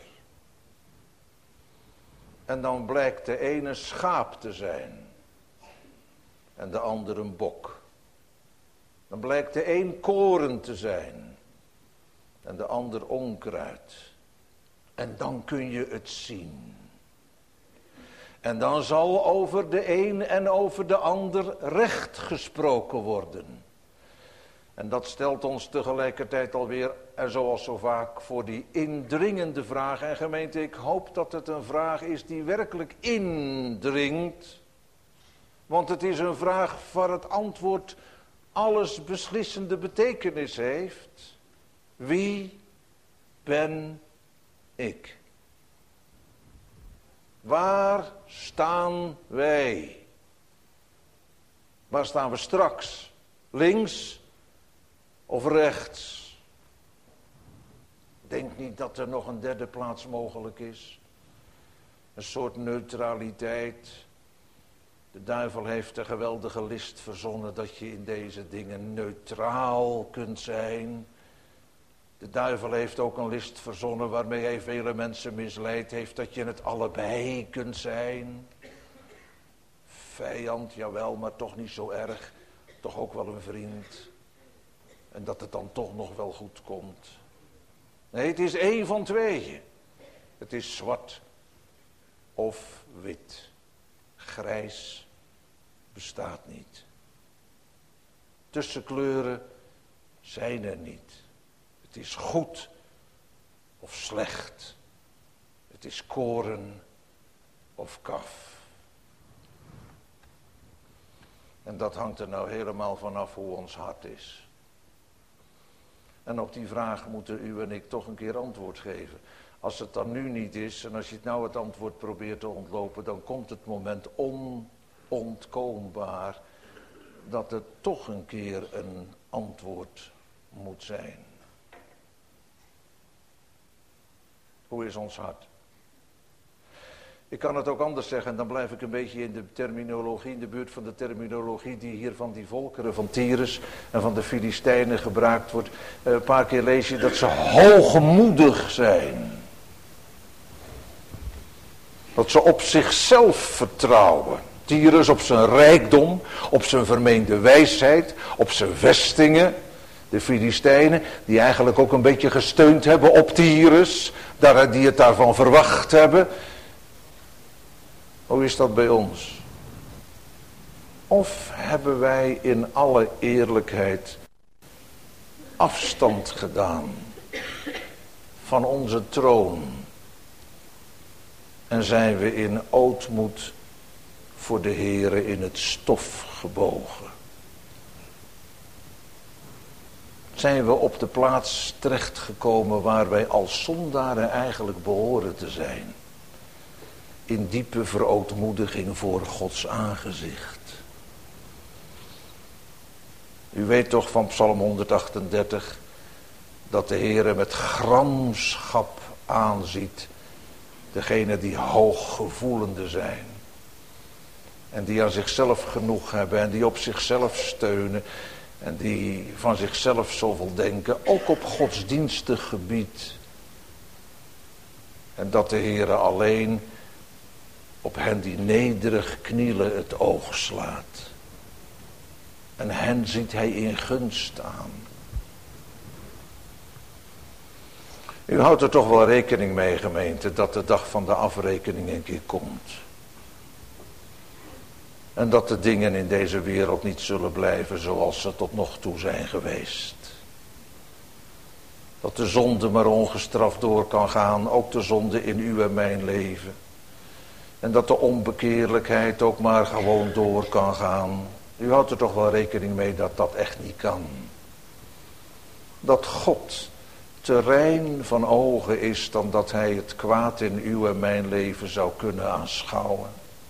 En dan blijkt de ene schaap te zijn en de ander een bok. Dan blijkt de een koren te zijn en de ander onkruid. En dan kun je het zien. En dan zal over de een en over de ander recht gesproken worden. En dat stelt ons tegelijkertijd alweer, en zoals zo vaak, voor die indringende vraag. En gemeente, ik hoop dat het een vraag is die werkelijk indringt. Want het is een vraag waar het antwoord alles beslissende betekenis heeft. Wie ben ik? Waar staan wij? Waar staan we straks? Links of rechts? Denk niet dat er nog een derde plaats mogelijk is. Een soort neutraliteit. De duivel heeft een geweldige list verzonnen dat je in deze dingen neutraal kunt zijn. De duivel heeft ook een list verzonnen waarmee hij vele mensen misleid heeft, dat je het allebei kunt zijn. Vijand, jawel, maar toch niet zo erg. Toch ook wel een vriend. En dat het dan toch nog wel goed komt. Nee, het is één van tweeën. Het is zwart of wit. Grijs bestaat niet. Tussenkleuren zijn er niet. Het is goed of slecht. Het is koren of kaf. En dat hangt er nou helemaal vanaf hoe ons hart is. En op die vraag moeten u en ik toch een keer antwoord geven. Als het dan nu niet is en als je nou het antwoord probeert te ontlopen, dan komt het moment onontkoombaar dat er toch een keer een antwoord moet zijn. Hoe is ons hart? Ik kan het ook anders zeggen, en dan blijf ik een beetje in de terminologie, in de buurt van de terminologie die hier van die volkeren van Tyrus en van de Filistijnen gebruikt wordt. Een paar keer lees je dat ze hoogmoedig zijn. Dat ze op zichzelf vertrouwen. Tyrus op zijn rijkdom, op zijn vermeende wijsheid, op zijn vestingen. De Filistijnen, die eigenlijk ook een beetje gesteund hebben op Tyrus, die het daarvan verwacht hebben. Hoe is dat bij ons? Of hebben wij in alle eerlijkheid afstand gedaan van onze troon en zijn we in ootmoed voor de Heere in het stof gebogen? Zijn we op de plaats terechtgekomen waar wij als zondaren eigenlijk behoren te zijn? In diepe verootmoediging voor Gods aangezicht. U weet toch van Psalm 138 dat de Heere met gramschap aanziet degene die hooggevoelende zijn. En die aan zichzelf genoeg hebben en die op zichzelf steunen. En die van zichzelf zoveel denken, ook op godsdienstig gebied. En dat de Heere alleen op hen die nederig knielen het oog slaat. En hen ziet hij in gunst aan. U houdt er toch wel rekening mee, gemeente, dat de dag van de afrekening een keer komt. En dat de dingen in deze wereld niet zullen blijven zoals ze tot nog toe zijn geweest. Dat de zonde maar ongestraft door kan gaan, ook de zonde in uw en mijn leven. En dat de onbekeerlijkheid ook maar gewoon door kan gaan. U houdt er toch wel rekening mee dat dat echt niet kan. Dat God te rein van ogen is dan dat hij het kwaad in uw en mijn leven zou kunnen aanschouwen.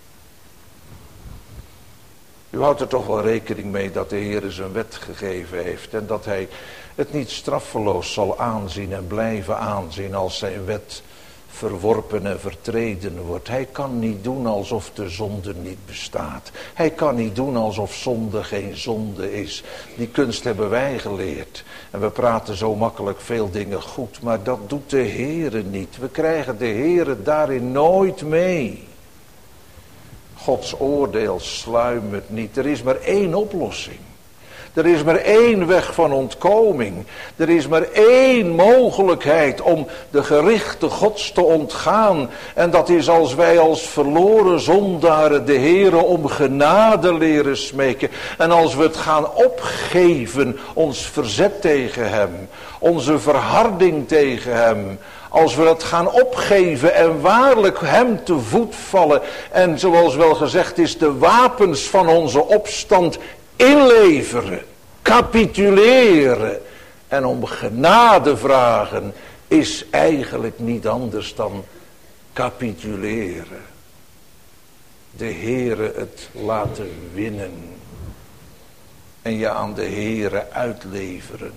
U houdt er toch wel rekening mee dat de Heer zijn wet gegeven heeft en dat hij het niet straffeloos zal aanzien en blijven aanzien als zijn wet verworpen en vertreden wordt. Hij kan niet doen alsof de zonde niet bestaat. Hij kan niet doen alsof zonde geen zonde is. Die kunst hebben wij geleerd. En we praten zo makkelijk veel dingen goed, maar dat doet de Heere niet. We krijgen de Heere daarin nooit mee. Gods oordeel sluimert niet. Er is maar één oplossing. Er is maar één weg van ontkoming. Er is maar één mogelijkheid om de gerichte Gods te ontgaan. En dat is als wij als verloren zondaren de Heere om genade leren smeken. En als we het gaan opgeven, ons verzet tegen hem, onze verharding tegen hem. Als we het gaan opgeven en waarlijk hem te voet vallen. En zoals wel gezegd is, de wapens van onze opstand inleveren, capituleren en om genade vragen is eigenlijk niet anders dan capituleren. De Heere het laten winnen en je aan de Heere uitleveren.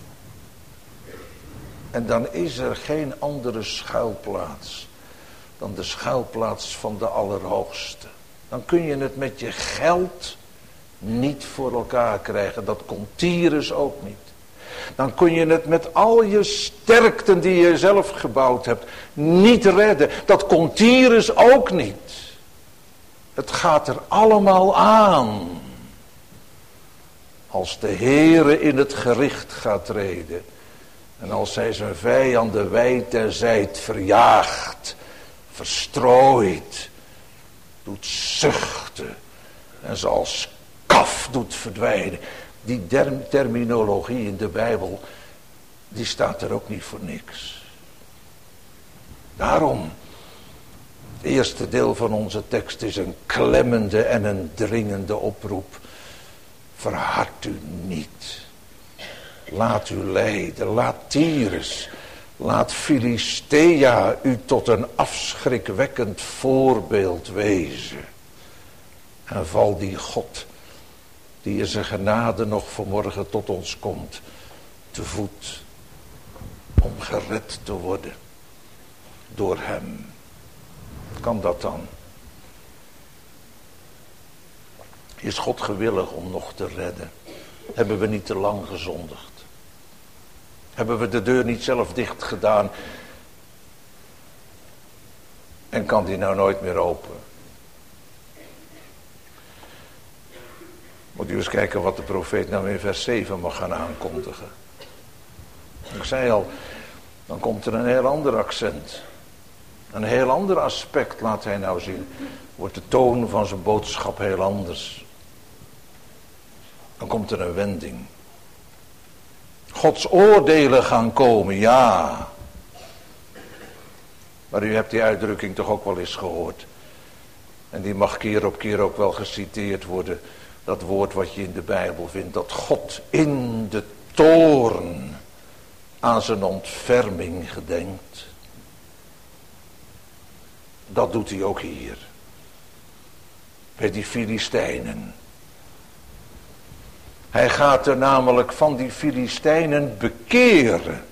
En dan is er geen andere schuilplaats dan de schuilplaats van de Allerhoogste. Dan kun je het met je geld niet voor elkaar krijgen. Dat kon Tyrus ook niet. Dan kun je het met al je sterkten die je zelf gebouwd hebt niet redden. Dat kon Tyrus ook niet. Het gaat er allemaal aan. Als de Heere in het gericht gaat treden. En als hij zijn vijanden wijd en zijd verjaagt, verstrooit, doet zuchten en ze als kaf doet verdwijnen. Die terminologie in de Bijbel, die staat er ook niet voor niks. Daarom, het eerste deel van onze tekst is een klemmende en een dringende oproep. Verhard u niet. Laat u leiden, laat Tyrus, laat Filistea u tot een afschrikwekkend voorbeeld wezen. En val die God, die in zijn genade nog vanmorgen tot ons komt, te voet, om gered te worden door hem. Kan dat dan? Is God gewillig om nog te redden? Hebben we niet te lang gezondigd? Hebben we de deur niet zelf dicht gedaan? En kan die nou nooit meer open? Moet u eens kijken wat de profeet nou in vers 7 mag gaan aankondigen. Ik zei al, dan komt er een heel ander accent. Een heel ander aspect laat hij nou zien. Wordt de toon van zijn boodschap heel anders. Dan komt er een wending. Gods oordelen gaan komen, ja. Maar u hebt die uitdrukking toch ook wel eens gehoord. En die mag keer op keer ook wel geciteerd worden. Dat woord wat je in de Bijbel vindt. Dat God in de toorn aan zijn ontferming gedenkt. Dat doet hij ook hier. Bij die Filistijnen. Hij gaat er namelijk van die Filistijnen bekeren.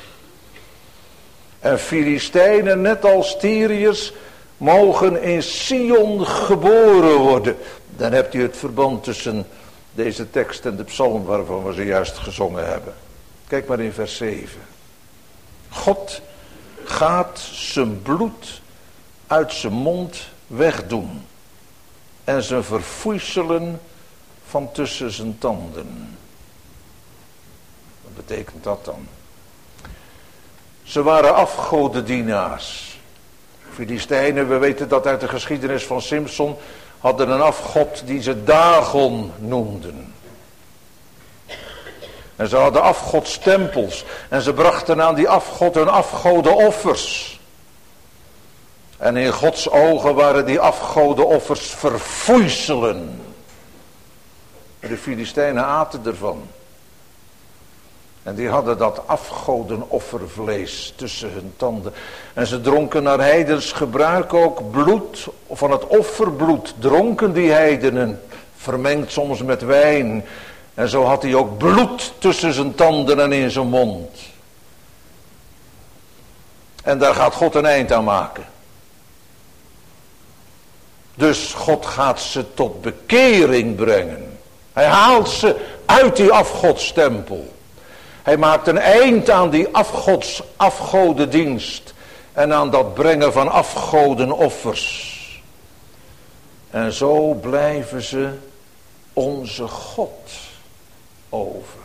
En Filistijnen, net als Tyriërs, mogen in Sion geboren worden. Dan hebt u het verband tussen deze tekst en de psalm waarvan we zojuist gezongen hebben. Kijk maar in vers 7. God gaat zijn bloed uit zijn mond wegdoen. En zijn verfoeiselen van tussen zijn tanden. Wat betekent dat dan? Ze waren afgodendienaars. Filistijnen, we weten dat uit de geschiedenis van Simson, hadden een afgod die ze Dagon noemden. En ze hadden afgodstempels. En ze brachten aan die afgod hun afgodenoffers. En in Gods ogen waren die afgodenoffers verfoeiselen. De Filistijnen aten ervan. En die hadden dat afgodenoffervlees tussen hun tanden. En ze dronken naar heidens gebruik ook bloed, van het offerbloed dronken die heidenen. Vermengd soms met wijn. En zo had hij ook bloed tussen zijn tanden en in zijn mond. En daar gaat God een eind aan maken. Dus God gaat ze tot bekering brengen. Hij haalt ze uit die afgodstempel. Hij maakt een eind aan die afgodendienst. En aan dat brengen van afgodenoffers. En zo blijven ze onze God over.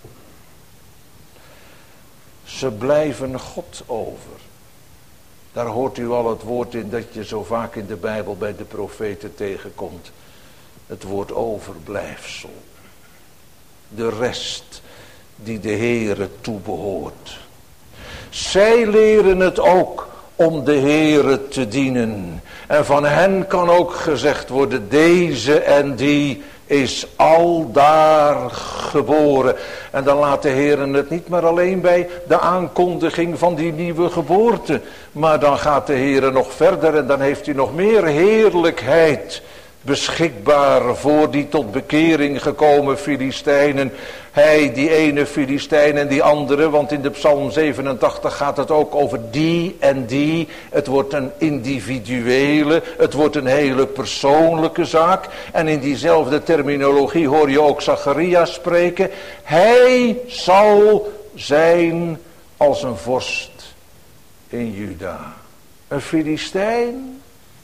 Ze blijven God over. Daar hoort u al het woord in dat je zo vaak in de Bijbel bij de profeten tegenkomt. Het woord overblijfsel. De rest die de Heere toebehoort. Zij leren het ook om de Heere te dienen. En van hen kan ook gezegd worden, deze en die is aldaar geboren. En dan laat de Heere het niet maar alleen bij de aankondiging van die nieuwe geboorte. Maar dan gaat de Heere nog verder en dan heeft hij nog meer heerlijkheid beschikbaar voor die tot bekering gekomen Filistijnen. Hij, die ene Filistijn en die andere, want in de Psalm 87 gaat het ook over die en die. Het wordt een individuele, het wordt een hele persoonlijke zaak. En in diezelfde terminologie hoor je ook Zacharia spreken. Hij zal zijn als een vorst in Juda. Een Filistijn?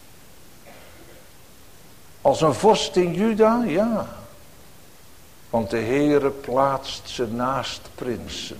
Als een vorst in Juda? Ja. Want de Heere plaatst ze naast prinsen.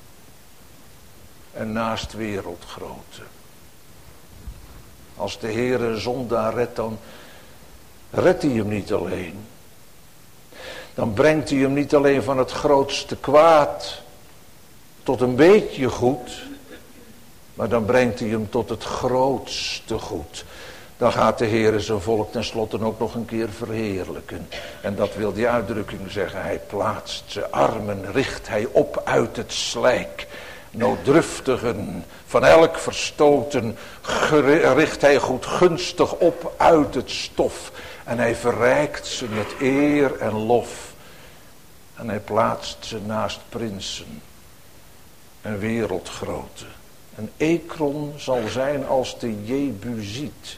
En naast wereldgroten. Als de Heere een zondaar redt, dan redt hij hem niet alleen. Dan brengt hij hem niet alleen van het grootste kwaad tot een beetje goed. Maar dan brengt hij hem tot het grootste goed. Dan gaat de Heere zijn volk tenslotte ook nog een keer verheerlijken. En dat wil die uitdrukking zeggen. Hij plaatst zijn armen, richt hij op uit het slijk. Nooddruftigen, van elk verstoten, richt hij goedgunstig op uit het stof. En hij verrijkt ze met eer en lof. En hij plaatst ze naast prinsen en wereldgroten. Een Ekron zal zijn als de Jebusiet.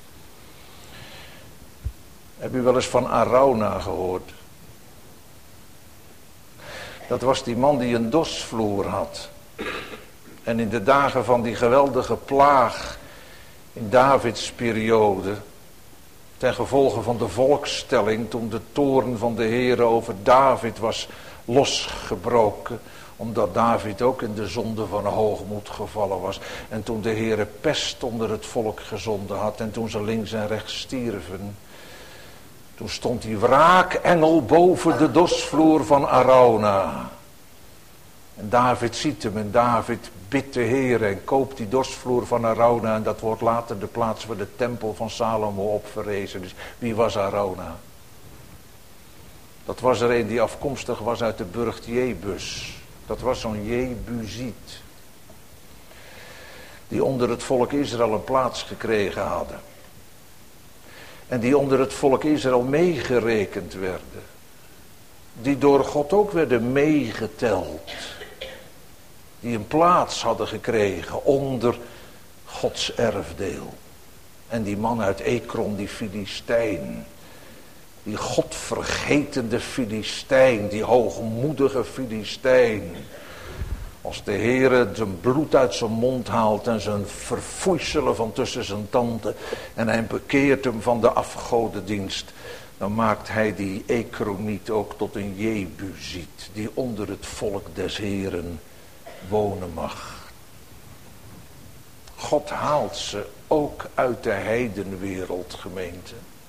Heb u wel eens van Arauna gehoord? Dat was die man die een dorsvloer had. En in de dagen van die geweldige plaag in Davids periode, ten gevolge van de volkstelling, toen de toorn van de Heere over David was losgebroken, omdat David ook in de zonde van hoogmoed gevallen was. En toen de Heere pest onder het volk gezonden had en toen ze links en rechts stierven. Toen stond die wraakengel boven de dorsvloer van Arauna. En David ziet hem en David bidt de Heer en koopt die dorsvloer van Arauna. En dat wordt later de plaats waar de tempel van Salomo op verrezen is. Wie was Arauna? Dat was er een die afkomstig was uit de burcht Jebus. Dat was zo'n Jebusiet. Die onder het volk Israël een plaats gekregen hadden. En die onder het volk Israël meegerekend werden. Die door God ook werden meegeteld. Die een plaats hadden gekregen onder Gods erfdeel. En die man uit Ekron, die Filistijn. Die godvergetende Filistijn, die hoogmoedige Filistijn. Als de Heere zijn bloed uit zijn mond haalt en zijn verfoeiselen van tussen zijn tanden. En hij bekeert hem van de afgodendienst. Dan maakt hij die Ekroniet ook tot een Jebusiet. Die onder het volk des Heeren wonen mag. God haalt ze ook uit de heidenwereld, gemeente.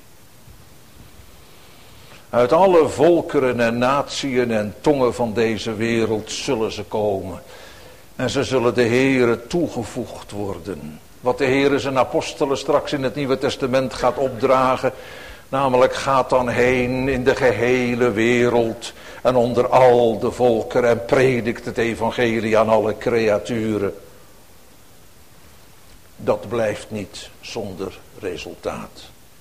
Uit alle volkeren en natieën en tongen van deze wereld zullen ze komen. En ze zullen de Heere toegevoegd worden. Wat de Heere zijn apostelen straks in het Nieuwe Testament gaat opdragen. Namelijk gaat dan heen in de gehele wereld. En onder al de volkeren en predikt het evangelie aan alle creaturen. Dat blijft niet zonder resultaat.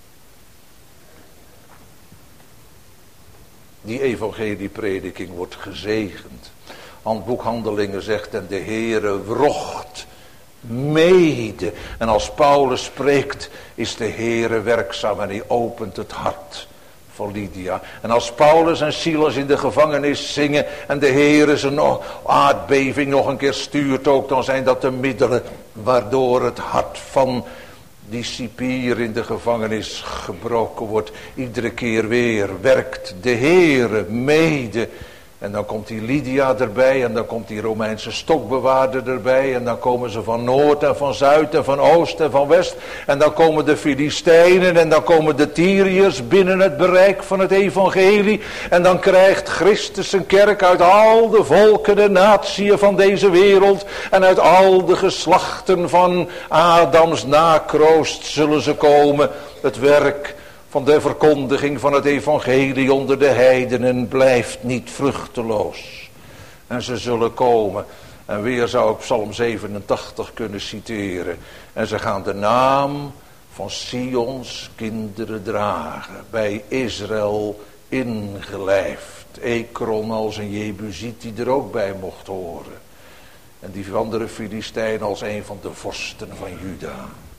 Die evangelieprediking wordt gezegend. Handboek Handelingen zegt en de Heere wrocht mede. En als Paulus spreekt is de Heere werkzaam en hij opent het hart van Lydia. En als Paulus en Silas in de gevangenis zingen en de Heere zijn aardbeving nog een keer stuurt ook, dan zijn dat de middelen waardoor het hart van die cipier in de gevangenis gebroken wordt. Iedere keer weer werkt de Heere mede. En dan komt die Lydia erbij en dan komt die Romeinse stokbewaarder erbij. En dan komen ze van Noord en van Zuid en van Oost en van West. En dan komen de Filistijnen en dan komen de Tyriërs binnen het bereik van het evangelie. En dan krijgt Christus een kerk uit al de volken en natieën van deze wereld. En uit al de geslachten van Adams nakroost zullen ze komen. Het werk van de verkondiging van het evangelie onder de heidenen blijft niet vruchteloos. En ze zullen komen. En weer zou ik Psalm 87 kunnen citeren. En ze gaan de naam van Sions kinderen dragen. Bij Israël ingelijfd. Ekron als een Jebusiet die er ook bij mocht horen. En die andere Filistijn als een van de vorsten van Juda.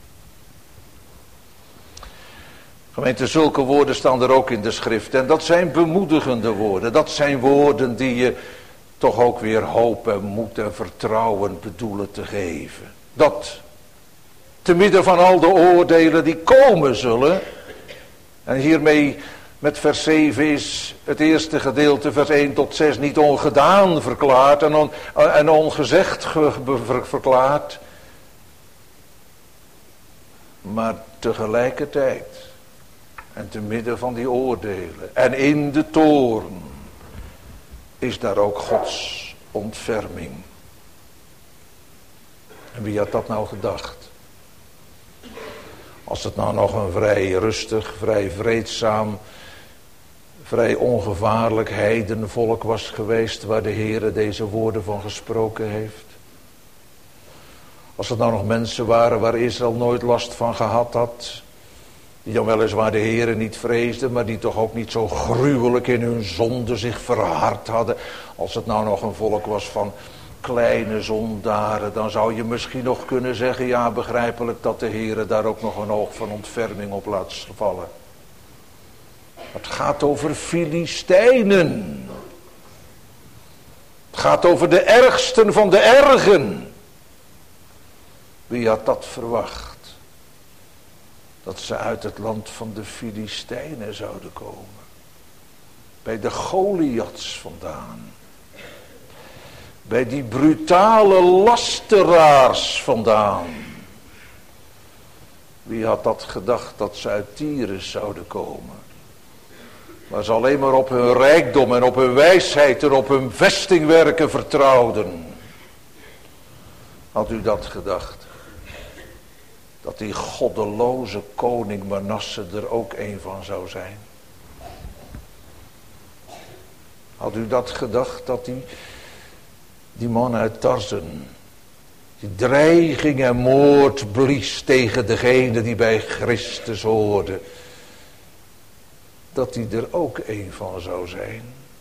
Gemeente, zulke woorden staan er ook in de schrift. En dat zijn bemoedigende woorden. Dat zijn woorden die je toch ook weer hoop en moed en vertrouwen bedoelen te geven. Dat te midden van al de oordelen die komen zullen. En hiermee met vers 7 is het eerste gedeelte, vers 1 tot 6, niet ongedaan verklaard en ongezegd verklaard. Maar tegelijkertijd. En te midden van die oordelen. En in de toorn. Is daar ook Gods ontferming. En wie had dat nou gedacht? Als het nou nog een vrij rustig, vrij vreedzaam, vrij ongevaarlijk heidenvolk was geweest. Waar de Heere deze woorden van gesproken heeft. Als het nou nog mensen waren waar Israël nooit last van gehad had. Die dan weliswaar de Heere niet vreesden, maar die toch ook niet zo gruwelijk in hun zonde zich verhard hadden. Als het nou nog een volk was van kleine zondaren, dan zou je misschien nog kunnen zeggen, ja, begrijpelijk dat de Heere daar ook nog een oog van ontferming op laat vallen. Het gaat over Filistijnen. Het gaat over de ergsten van de ergen. Wie had dat verwacht? Dat ze uit het land van de Filistijnen zouden komen. Bij de Goliaths vandaan. Bij die brutale lasteraars vandaan. Wie had dat gedacht dat ze uit Tyrus zouden komen? Maar ze alleen maar op hun rijkdom en op hun wijsheid en op hun vestingwerken vertrouwden. Had u dat gedacht? Dat die goddeloze koning Manasse er ook een van zou zijn? Had u dat gedacht, dat die man uit Tarsen, die dreiging en moord blies tegen degene die bij Christus hoorde, dat hij er ook een van zou zijn?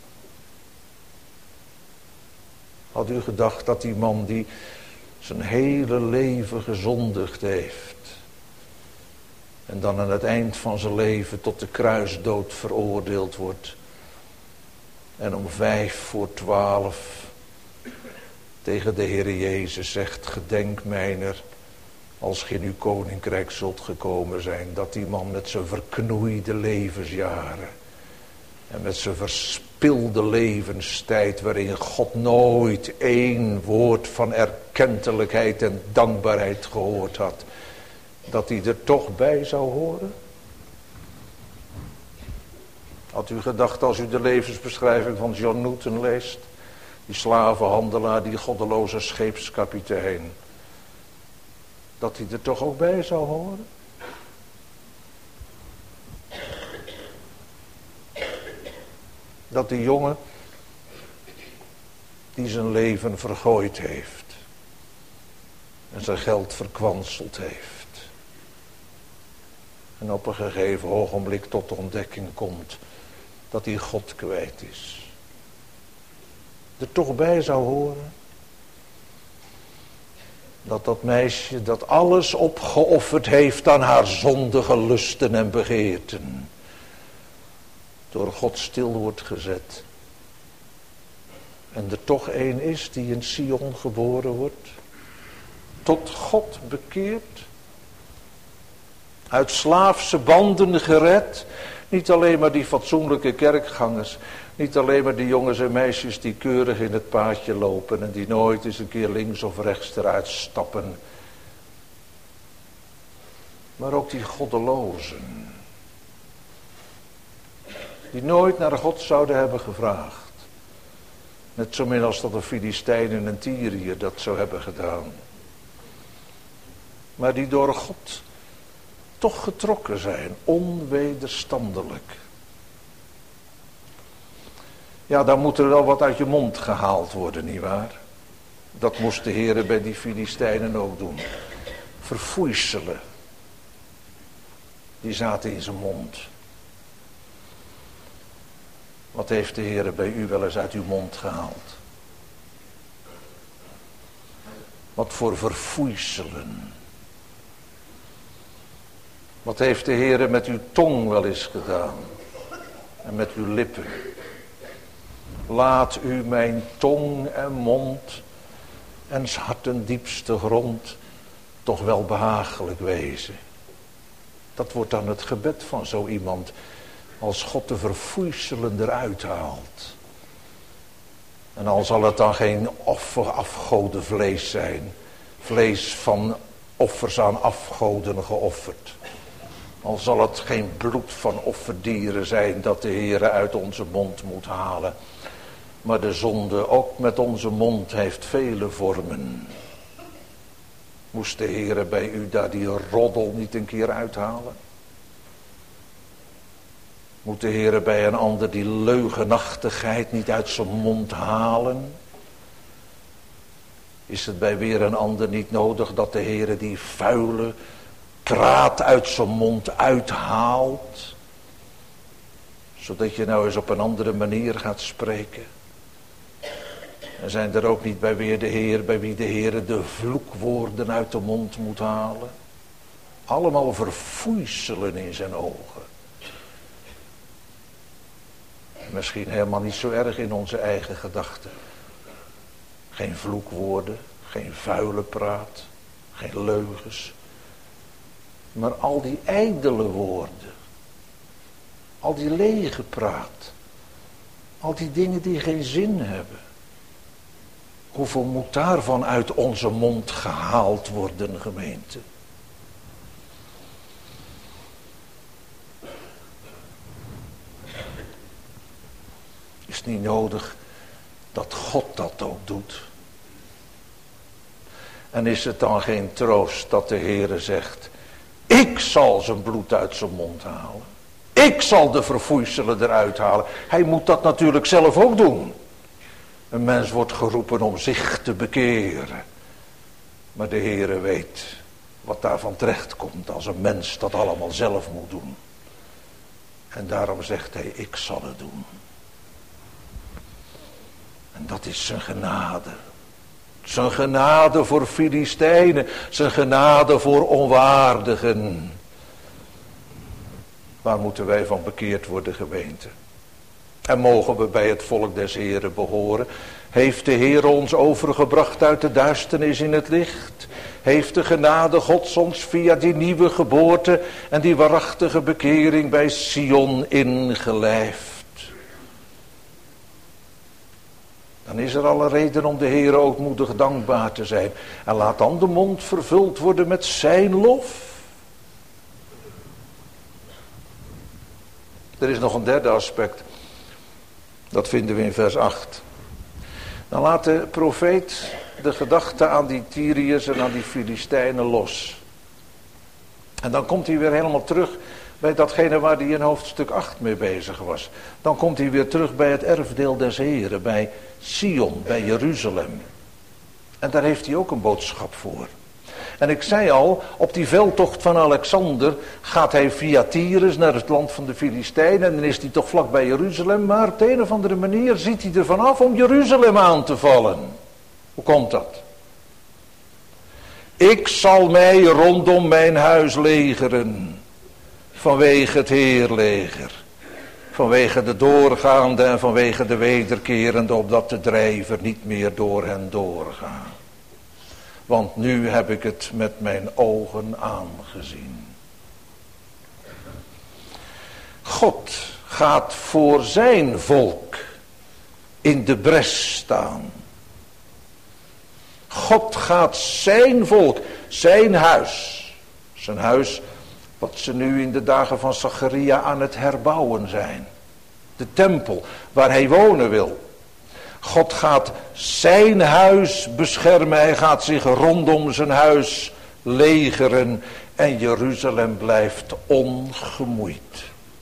Had u gedacht dat die man die zijn hele leven gezondigd heeft en dan aan het eind van zijn leven tot de kruisdood veroordeeld wordt en om 11:55 tegen de Heere Jezus zegt: gedenk mijner als ge in uw koninkrijk zult gekomen zijn? Dat die man met zijn verknoeide levensjaren en met zijn verspilde levenstijd, waarin God nooit één woord van erkentelijkheid en dankbaarheid gehoord had, dat hij er toch bij zou horen? Had u gedacht, als u de levensbeschrijving van John Newton leest, die slavenhandelaar, die goddeloze scheepskapitein, dat hij er toch ook bij zou horen? Dat die jongen die zijn leven vergooid heeft en zijn geld verkwanseld heeft en op een gegeven ogenblik tot de ontdekking komt dat hij God kwijt is, er toch bij zou horen? Dat meisje dat alles opgeofferd heeft aan haar zondige lusten en begeerten, door God stil wordt gezet. En er toch één is die in Sion geboren wordt, tot God bekeerd, uit slaafse banden gered. Niet alleen maar die fatsoenlijke kerkgangers, niet alleen maar die jongens en meisjes die keurig in het paadje lopen en die nooit eens een keer links of rechts eruit stappen. Maar ook die goddelozen, die nooit naar God zouden hebben gevraagd. Net zo min als dat de Filistijnen en Tyrië dat zou hebben gedaan. Maar die door God toch getrokken zijn, onwederstandelijk. Ja, dan moet er wel wat uit je mond gehaald worden, nietwaar? Dat moest de Heere bij die Filistijnen ook doen. Verfoeiselen. Die zaten in zijn mond. Wat heeft de Heere bij u wel eens uit uw mond gehaald? Wat voor verfoeiselen. Wat heeft de Heere met uw tong wel eens gedaan? En met uw lippen? Laat u mijn tong en mond en 's harten diepste grond toch wel behagelijk wezen. Dat wordt dan het gebed van zo iemand, als God de verfoeiselen eruit haalt. En al zal het dan geen afgodenvlees zijn, vlees van offers aan afgoden geofferd. Al zal het geen bloed van offerdieren zijn dat de Heere uit onze mond moet halen. Maar de zonde ook met onze mond heeft vele vormen. Moest de Heere bij u daar die roddel niet een keer uithalen? Moet de Heere bij een ander die leugenachtigheid niet uit zijn mond halen? Is het bij weer een ander niet nodig dat de Heere die vuile praat uit zijn mond uithaalt? Zodat je nou eens op een andere manier gaat spreken. En zijn er ook niet bij weer de Heer, bij wie de Heer de vloekwoorden uit de mond moet halen? Allemaal verfoeiselen in zijn ogen. Misschien helemaal niet zo erg in onze eigen gedachten. Geen vloekwoorden, geen vuile praat, geen leugens. Maar al die ijdele woorden, al die lege praat, al die dingen die geen zin hebben. Hoeveel moet daarvan uit onze mond gehaald worden, gemeente? het niet nodig dat God dat ook doet? En is het dan geen troost dat de Heere zegt, ik zal zijn bloed uit zijn mond halen. Ik zal de verfoeiselen eruit halen. Hij moet dat natuurlijk zelf ook doen. Een mens wordt geroepen om zich te bekeren. Maar de Heere weet wat daarvan terecht komt als een mens dat allemaal zelf moet doen. En daarom zegt hij, ik zal het doen. En dat is zijn genade. Zijn genade voor Filistijnen. Zijn genade voor onwaardigen. Waar moeten wij van bekeerd worden, gemeente? En mogen we bij het volk des Heren behoren? Heeft de Heer ons overgebracht uit de duisternis in het licht? Heeft de genade Gods ons via die nieuwe geboorte en die waarachtige bekering bij Sion ingelijfd? Dan is er alle reden om de Heer ootmoedig dankbaar te zijn. En laat dan de mond vervuld worden met zijn lof. Er is nog een derde aspect. Dat vinden we in vers 8. Dan laat de profeet de gedachte aan die Tyriërs en aan die Filistijnen los. En dan komt hij weer helemaal terug bij datgene waar hij in hoofdstuk 8 mee bezig was. Dan komt hij weer terug bij het erfdeel des Heren, bij Sion, bij Jeruzalem. En daar heeft hij ook een boodschap voor. En ik zei al, op die veldtocht van Alexander gaat hij via Tyrus naar het land van de Filistijnen. En dan is hij toch vlak bij Jeruzalem. Maar op de een of andere manier ziet hij ervan af om Jeruzalem aan te vallen. Hoe komt dat? Ik zal mij rondom mijn huis legeren. Vanwege het heerleger. Vanwege de doorgaande en vanwege de wederkerende, opdat de drijver niet meer door hen doorgaat. Want nu heb ik het met mijn ogen aangezien. God gaat voor zijn volk in de bres staan. God gaat zijn volk, zijn huis wat ze nu in de dagen van Zacharia aan het herbouwen zijn. De tempel waar hij wonen wil. God gaat zijn huis beschermen. Hij gaat zich rondom zijn huis legeren. En Jeruzalem blijft ongemoeid.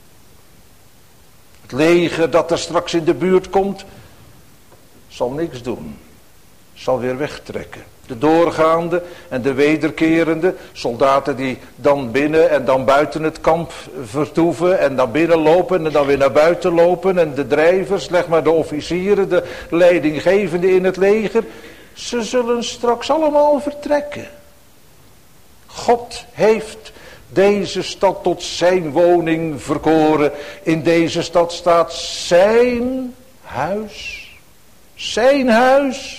Het leger dat er straks in de buurt komt, zal niks doen. Zal weer wegtrekken. De doorgaande en de wederkerende soldaten die dan binnen en dan buiten het kamp vertoeven en dan binnenlopen en dan weer naar buiten lopen en de drijvers, leg maar de officieren, de leidinggevenden in het leger, ze zullen straks allemaal vertrekken. God heeft deze stad tot zijn woning verkoren. In deze stad staat zijn huis. Zijn huis.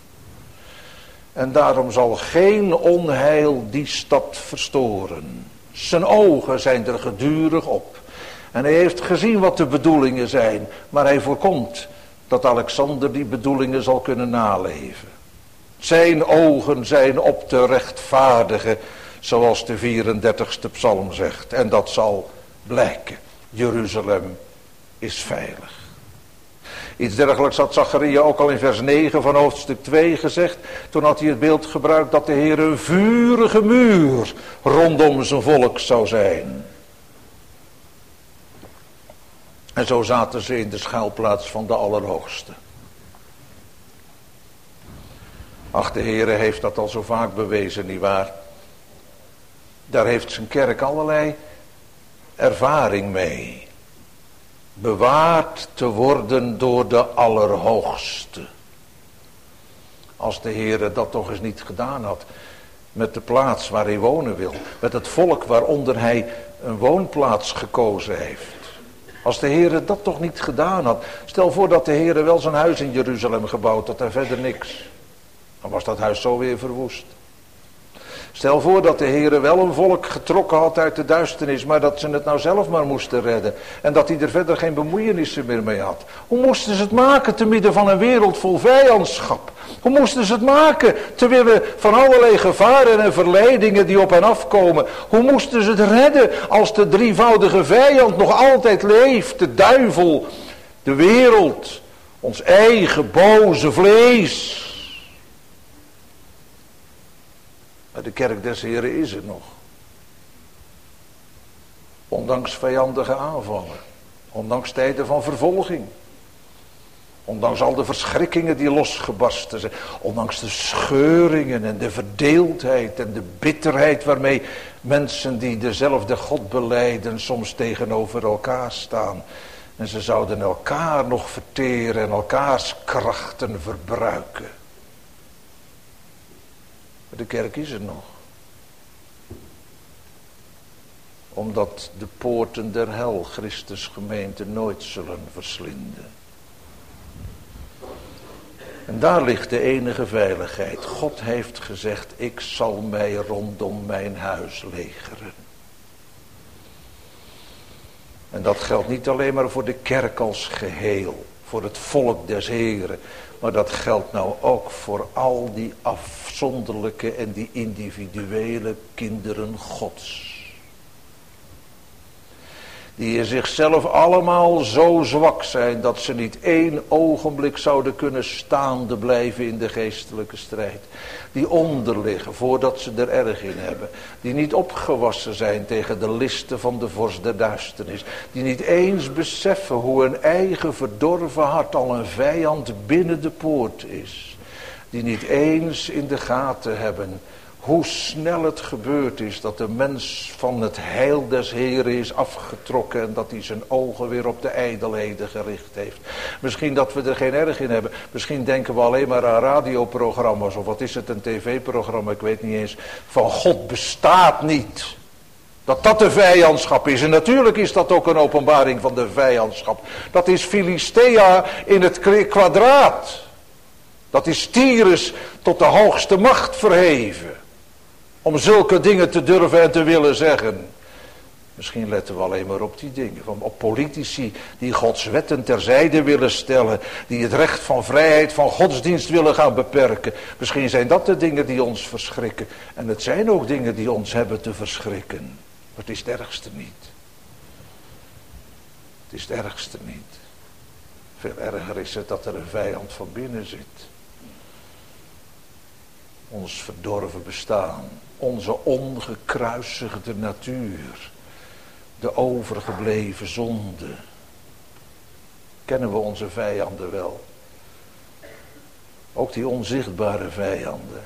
En daarom zal geen onheil die stad verstoren. Zijn ogen zijn er gedurig op. En hij heeft gezien wat de bedoelingen zijn. Maar hij voorkomt dat Alexander die bedoelingen zal kunnen naleven. Zijn ogen zijn op de rechtvaardige, zoals de 34ste psalm zegt. En dat zal blijken. Jeruzalem is veilig. Iets dergelijks had Zacharia ook al in vers 9 van hoofdstuk 2 gezegd. Toen had hij het beeld gebruikt dat de Heer een vurige muur rondom zijn volk zou zijn. En zo zaten ze in de schuilplaats van de Allerhoogste. Ach, de Heer heeft dat al zo vaak bewezen, nietwaar? Daar heeft zijn kerk allerlei ervaring mee. Bewaard te worden door de Allerhoogste. Als de Heer dat toch eens niet gedaan had met de plaats waar hij wonen wil. Met het volk waaronder hij een woonplaats gekozen heeft. Als de Heer dat toch niet gedaan had. Stel voor dat de Heer wel zijn huis in Jeruzalem gebouwd had en verder niks. Dan was dat huis zo weer verwoest. Stel voor dat de Heer wel een volk getrokken had uit de duisternis, maar dat ze het nou zelf maar moesten redden. En dat hij er verder geen bemoeienissen meer mee had. Hoe moesten ze het maken te midden van een wereld vol vijandschap? Hoe moesten ze het maken te midden van allerlei gevaren en verleidingen die op hen afkomen? Hoe moesten ze het redden als de drievoudige vijand nog altijd leeft? De duivel, de wereld, Ons eigen boze vlees. Maar de kerk des Heren is er nog. Ondanks vijandige aanvallen. Ondanks tijden van vervolging. Ondanks al de verschrikkingen die losgebarsten zijn. Ondanks de scheuringen en de verdeeldheid en de bitterheid waarmee mensen die dezelfde God belijden soms tegenover elkaar staan. En ze zouden elkaar nog verteren en elkaars krachten verbruiken. Maar de kerk is er nog. Omdat de poorten der hel Christus gemeente nooit zullen verslinden. En daar ligt de enige veiligheid. God heeft gezegd, ik zal mij rondom mijn huis legeren. En dat geldt niet alleen maar voor de kerk als geheel. Voor het volk des Heren. Maar dat geldt nou ook voor al die afzonderlijke en die individuele kinderen Gods. Die in zichzelf allemaal zo zwak zijn dat ze niet één ogenblik zouden kunnen staande blijven in de geestelijke strijd. Die onderliggen voordat ze er erg in hebben. Die niet opgewassen zijn tegen de listen van de vorst der duisternis. Die niet eens beseffen hoe een eigen verdorven hart al een vijand binnen de poort is. Die niet eens in de gaten hebben hoe snel het gebeurd is dat de mens van het heil des Heren is afgetrokken en dat hij zijn ogen weer op de ijdelheden gericht heeft. Misschien dat we er geen erg in hebben. Misschien denken we alleen maar aan radioprogramma's of wat is het, een tv-programma, ik weet niet eens. Van God bestaat niet. Dat de vijandschap is. En natuurlijk is dat ook een openbaring van de vijandschap. Dat is Filistea in het kwadraat. Dat is Tyrus tot de hoogste macht verheven. Om zulke dingen te durven en te willen zeggen. Misschien letten we alleen maar op die dingen. Op politici die Gods wetten terzijde willen stellen. Die het recht van vrijheid van godsdienst willen gaan beperken. Misschien zijn dat de dingen die ons verschrikken. En het zijn ook dingen die ons hebben te verschrikken. Maar het is het ergste niet. Het is het ergste niet. Veel erger is het dat er een vijand van binnen zit. Ons verdorven bestaan. Onze ongekruisigde natuur. De overgebleven zonde. Kennen we onze vijanden wel? Ook die onzichtbare vijanden.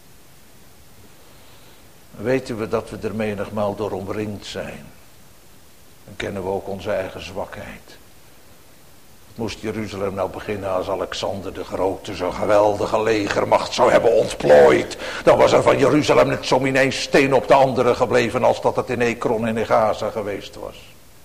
Weten we dat we er menigmaal door omringd zijn. Dan kennen we ook onze eigen zwakheid. Moest Jeruzalem nou beginnen als Alexander de Grote zo'n geweldige legermacht zou hebben ontplooid. Dan was er van Jeruzalem net zo min één steen op de andere gebleven als dat het in Ekron en in Gaza geweest was.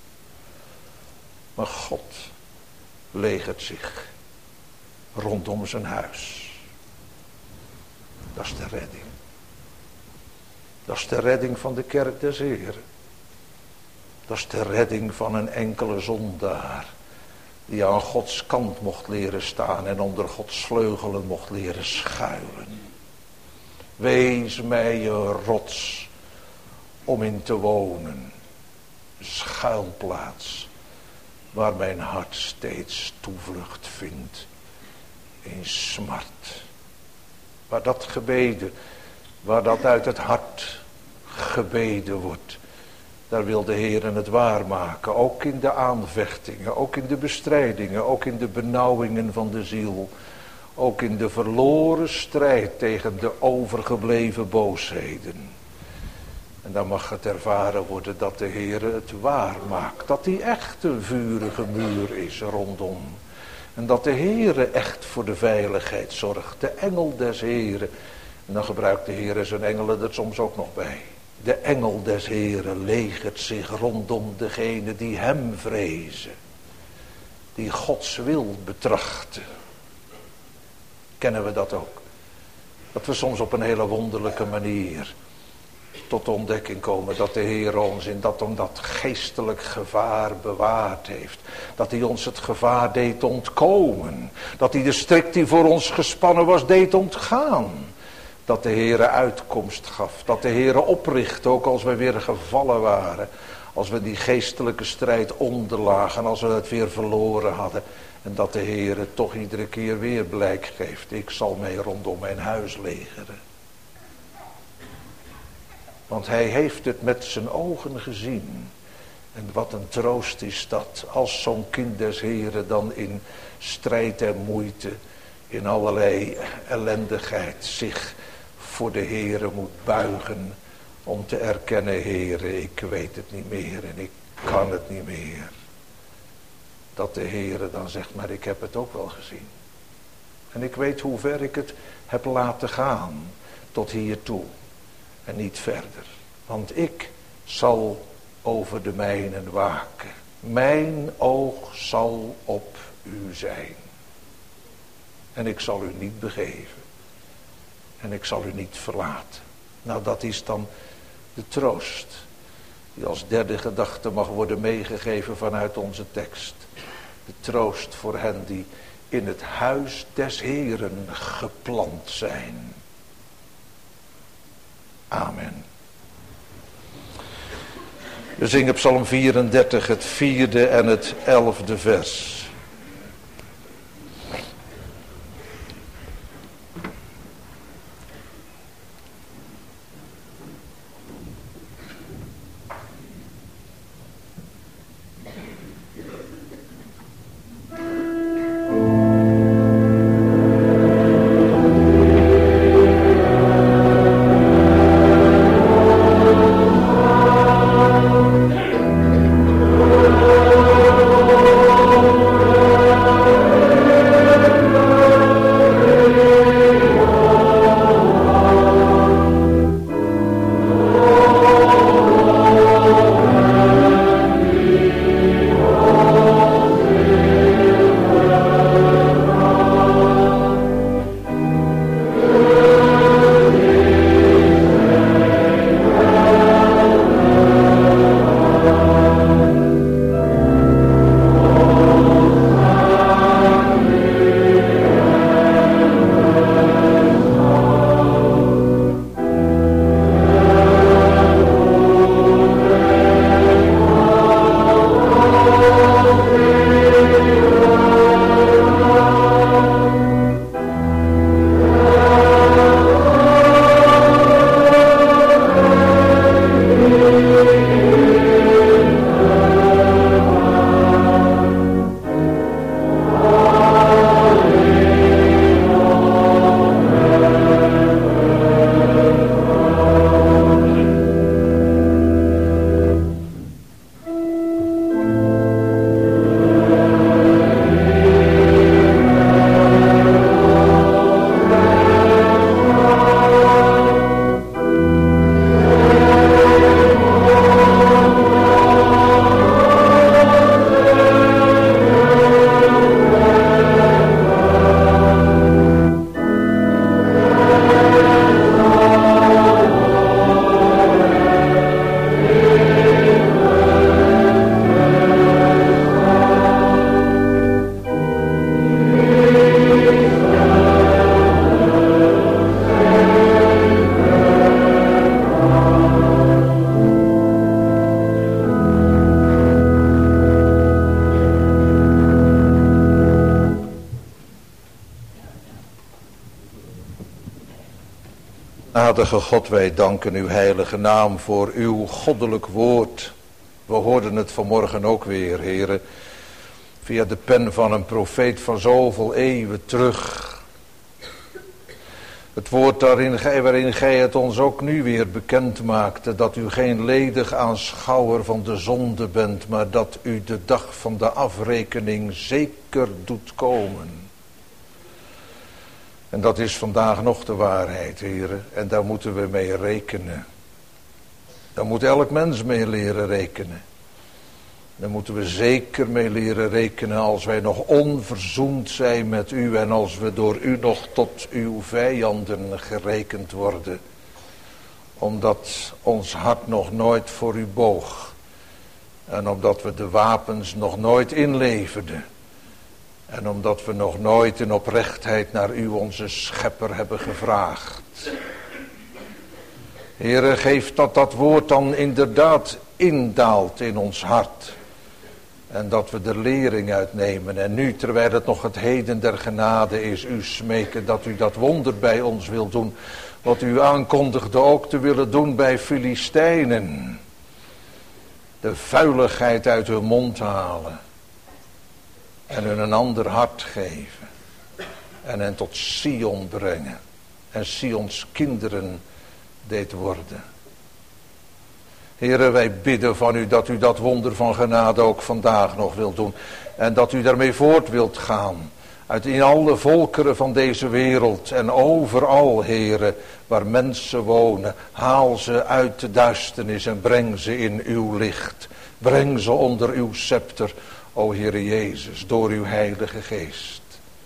Maar God legert zich rondom zijn huis. Dat is de redding. Dat is de redding van de kerk des Heren. Dat is de redding van een enkele zondaar. Die aan Gods kant mocht leren staan en onder Gods vleugelen mocht leren schuilen. Wees mij een rots om in te wonen. Een schuilplaats waar mijn hart steeds toevlucht vindt in smart. Waar dat gebeden, waar dat uit het hart gebeden wordt. Daar wil de Heer het waarmaken, ook in de aanvechtingen, ook in de bestrijdingen, ook in de benauwingen van de ziel. Ook in de verloren strijd tegen de overgebleven boosheden. En dan mag het ervaren worden dat de Heer het waarmaakt. Dat hij echt een vurige muur is rondom. En dat de Heer echt voor de veiligheid zorgt. De engel des Heren. En dan gebruikt de Heer zijn engelen er soms ook nog bij. De engel des Heren legert zich rondom degene die hem vrezen. Die Gods wil betrachten. Kennen we dat ook? Dat we soms op een hele wonderlijke manier tot de ontdekking komen dat de Heer ons in dat geestelijk gevaar bewaard heeft. Dat hij ons het gevaar deed ontkomen. Dat hij de strik die voor ons gespannen was deed ontgaan. Dat de Heere uitkomst gaf. Dat de Heere opricht, ook als we weer gevallen waren. Als we die geestelijke strijd onderlagen. Als we het weer verloren hadden. En dat de Heer toch iedere keer weer blijk geeft. Ik zal mij rondom mijn huis legeren. Want hij heeft het met zijn ogen gezien. En wat een troost is dat. Als zo'n kind des Heren dan in strijd en moeite, in allerlei ellendigheid, zich voor de Heere moet buigen. Om te erkennen, Heere, ik weet het niet meer en ik kan het niet meer. Dat de Heere dan zegt, maar ik heb het ook wel gezien. En ik weet hoe ver ik het heb laten gaan. Tot hiertoe. En niet verder. Want ik zal over de mijnen waken. Mijn oog zal op u zijn. En ik zal u niet begeven. En ik zal u niet verlaten. Nou, dat is dan de troost. Die als derde gedachte mag worden meegegeven vanuit onze tekst. De troost voor hen die in het huis des Heeren geplant zijn. Amen. We zingen Psalm 34, het 4e en het 11e vers. Genadige God, wij danken uw heilige naam voor uw goddelijk woord. We hoorden het vanmorgen ook weer, heren, via de pen van een profeet van zoveel eeuwen terug. Het woord waarin gij het ons ook nu weer bekend maakte, dat u geen ledig aanschouwer van de zonde bent, maar dat u de dag van de afrekening zeker doet komen. En dat is vandaag nog de waarheid, heren, en daar moeten we mee rekenen. Daar moet elk mens mee leren rekenen. Daar moeten we zeker mee leren rekenen als wij nog onverzoend zijn met u en als we door u nog tot uw vijanden gerekend worden. Omdat ons hart nog nooit voor u boog. En omdat we de wapens nog nooit inleverden. En omdat we nog nooit in oprechtheid naar u onze schepper hebben gevraagd. Heere, geef dat woord dan inderdaad indaalt in ons hart. En dat we de lering uitnemen. En nu, terwijl het nog het heden der genade is, u smeken dat u dat wonder bij ons wilt doen. Wat u aankondigde ook te willen doen bij Filistijnen. De vuiligheid uit hun mond halen. En hun een ander hart geven. En hen tot Sion brengen. En Sions kinderen deed worden. Heren, wij bidden van u dat u dat wonder van genade ook vandaag nog wilt doen. En dat u daarmee voort wilt gaan. Uit in alle volkeren van deze wereld en overal, heren, waar mensen wonen. Haal ze uit de duisternis en breng ze in uw licht. Breng ze onder uw scepter, o Heere Jezus, door uw heilige geest.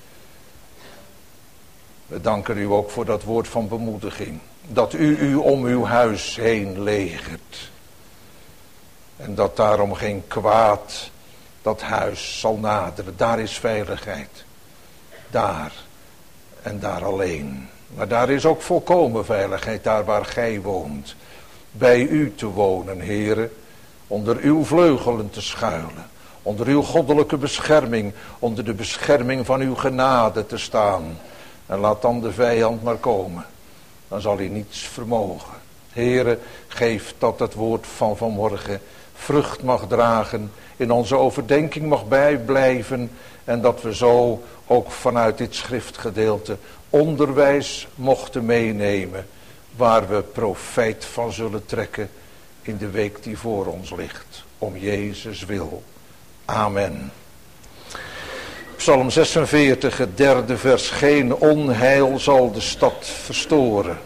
We danken u ook voor dat woord van bemoediging. Dat u om uw huis heen legert. En dat daarom geen kwaad dat huis zal naderen. Daar is veiligheid. Daar en daar alleen. Maar daar is ook volkomen veiligheid, daar waar gij woont. Bij u te wonen, Heere. Onder uw vleugelen te schuilen. Onder uw goddelijke bescherming. Onder de bescherming van uw genade te staan. En laat dan de vijand maar komen. Dan zal hij niets vermogen. Heere, geef dat het woord van vanmorgen vrucht mag dragen. In onze overdenking mag bijblijven. En dat we zo ook vanuit dit schriftgedeelte onderwijs mochten meenemen. Waar we profijt van zullen trekken in de week die voor ons ligt. Om Jezus wil. Amen. Psalm 46, het 3e vers. Geen onheil zal de stad verstoren.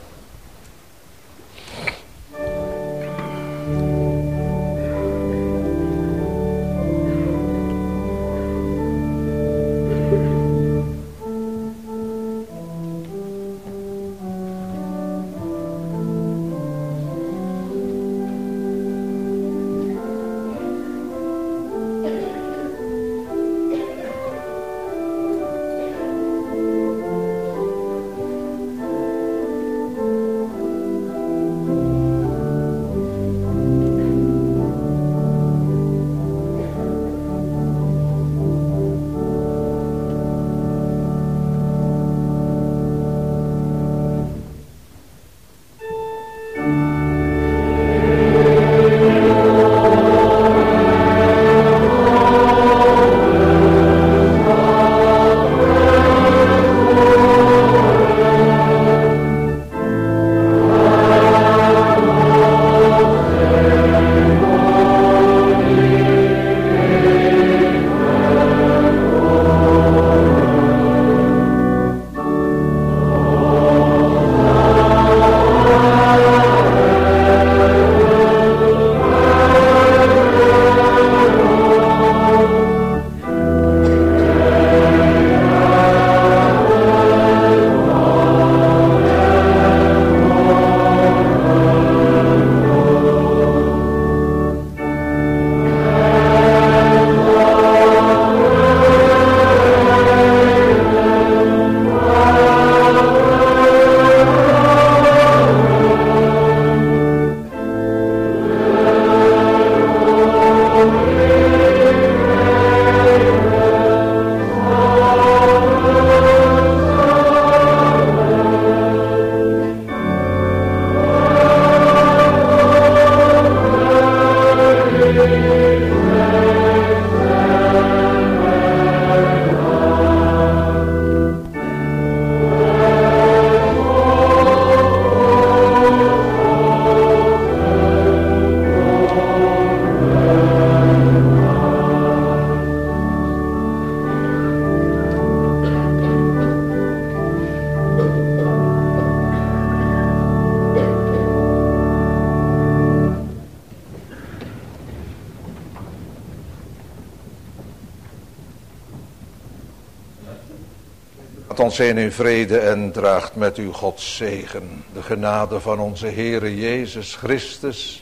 Laat ons heen in vrede en draagt met u Gods zegen. De genade van onze Heere Jezus Christus.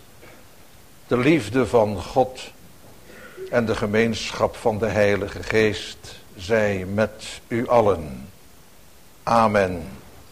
De liefde van God. En de gemeenschap van de Heilige Geest. Zij met u allen. Amen.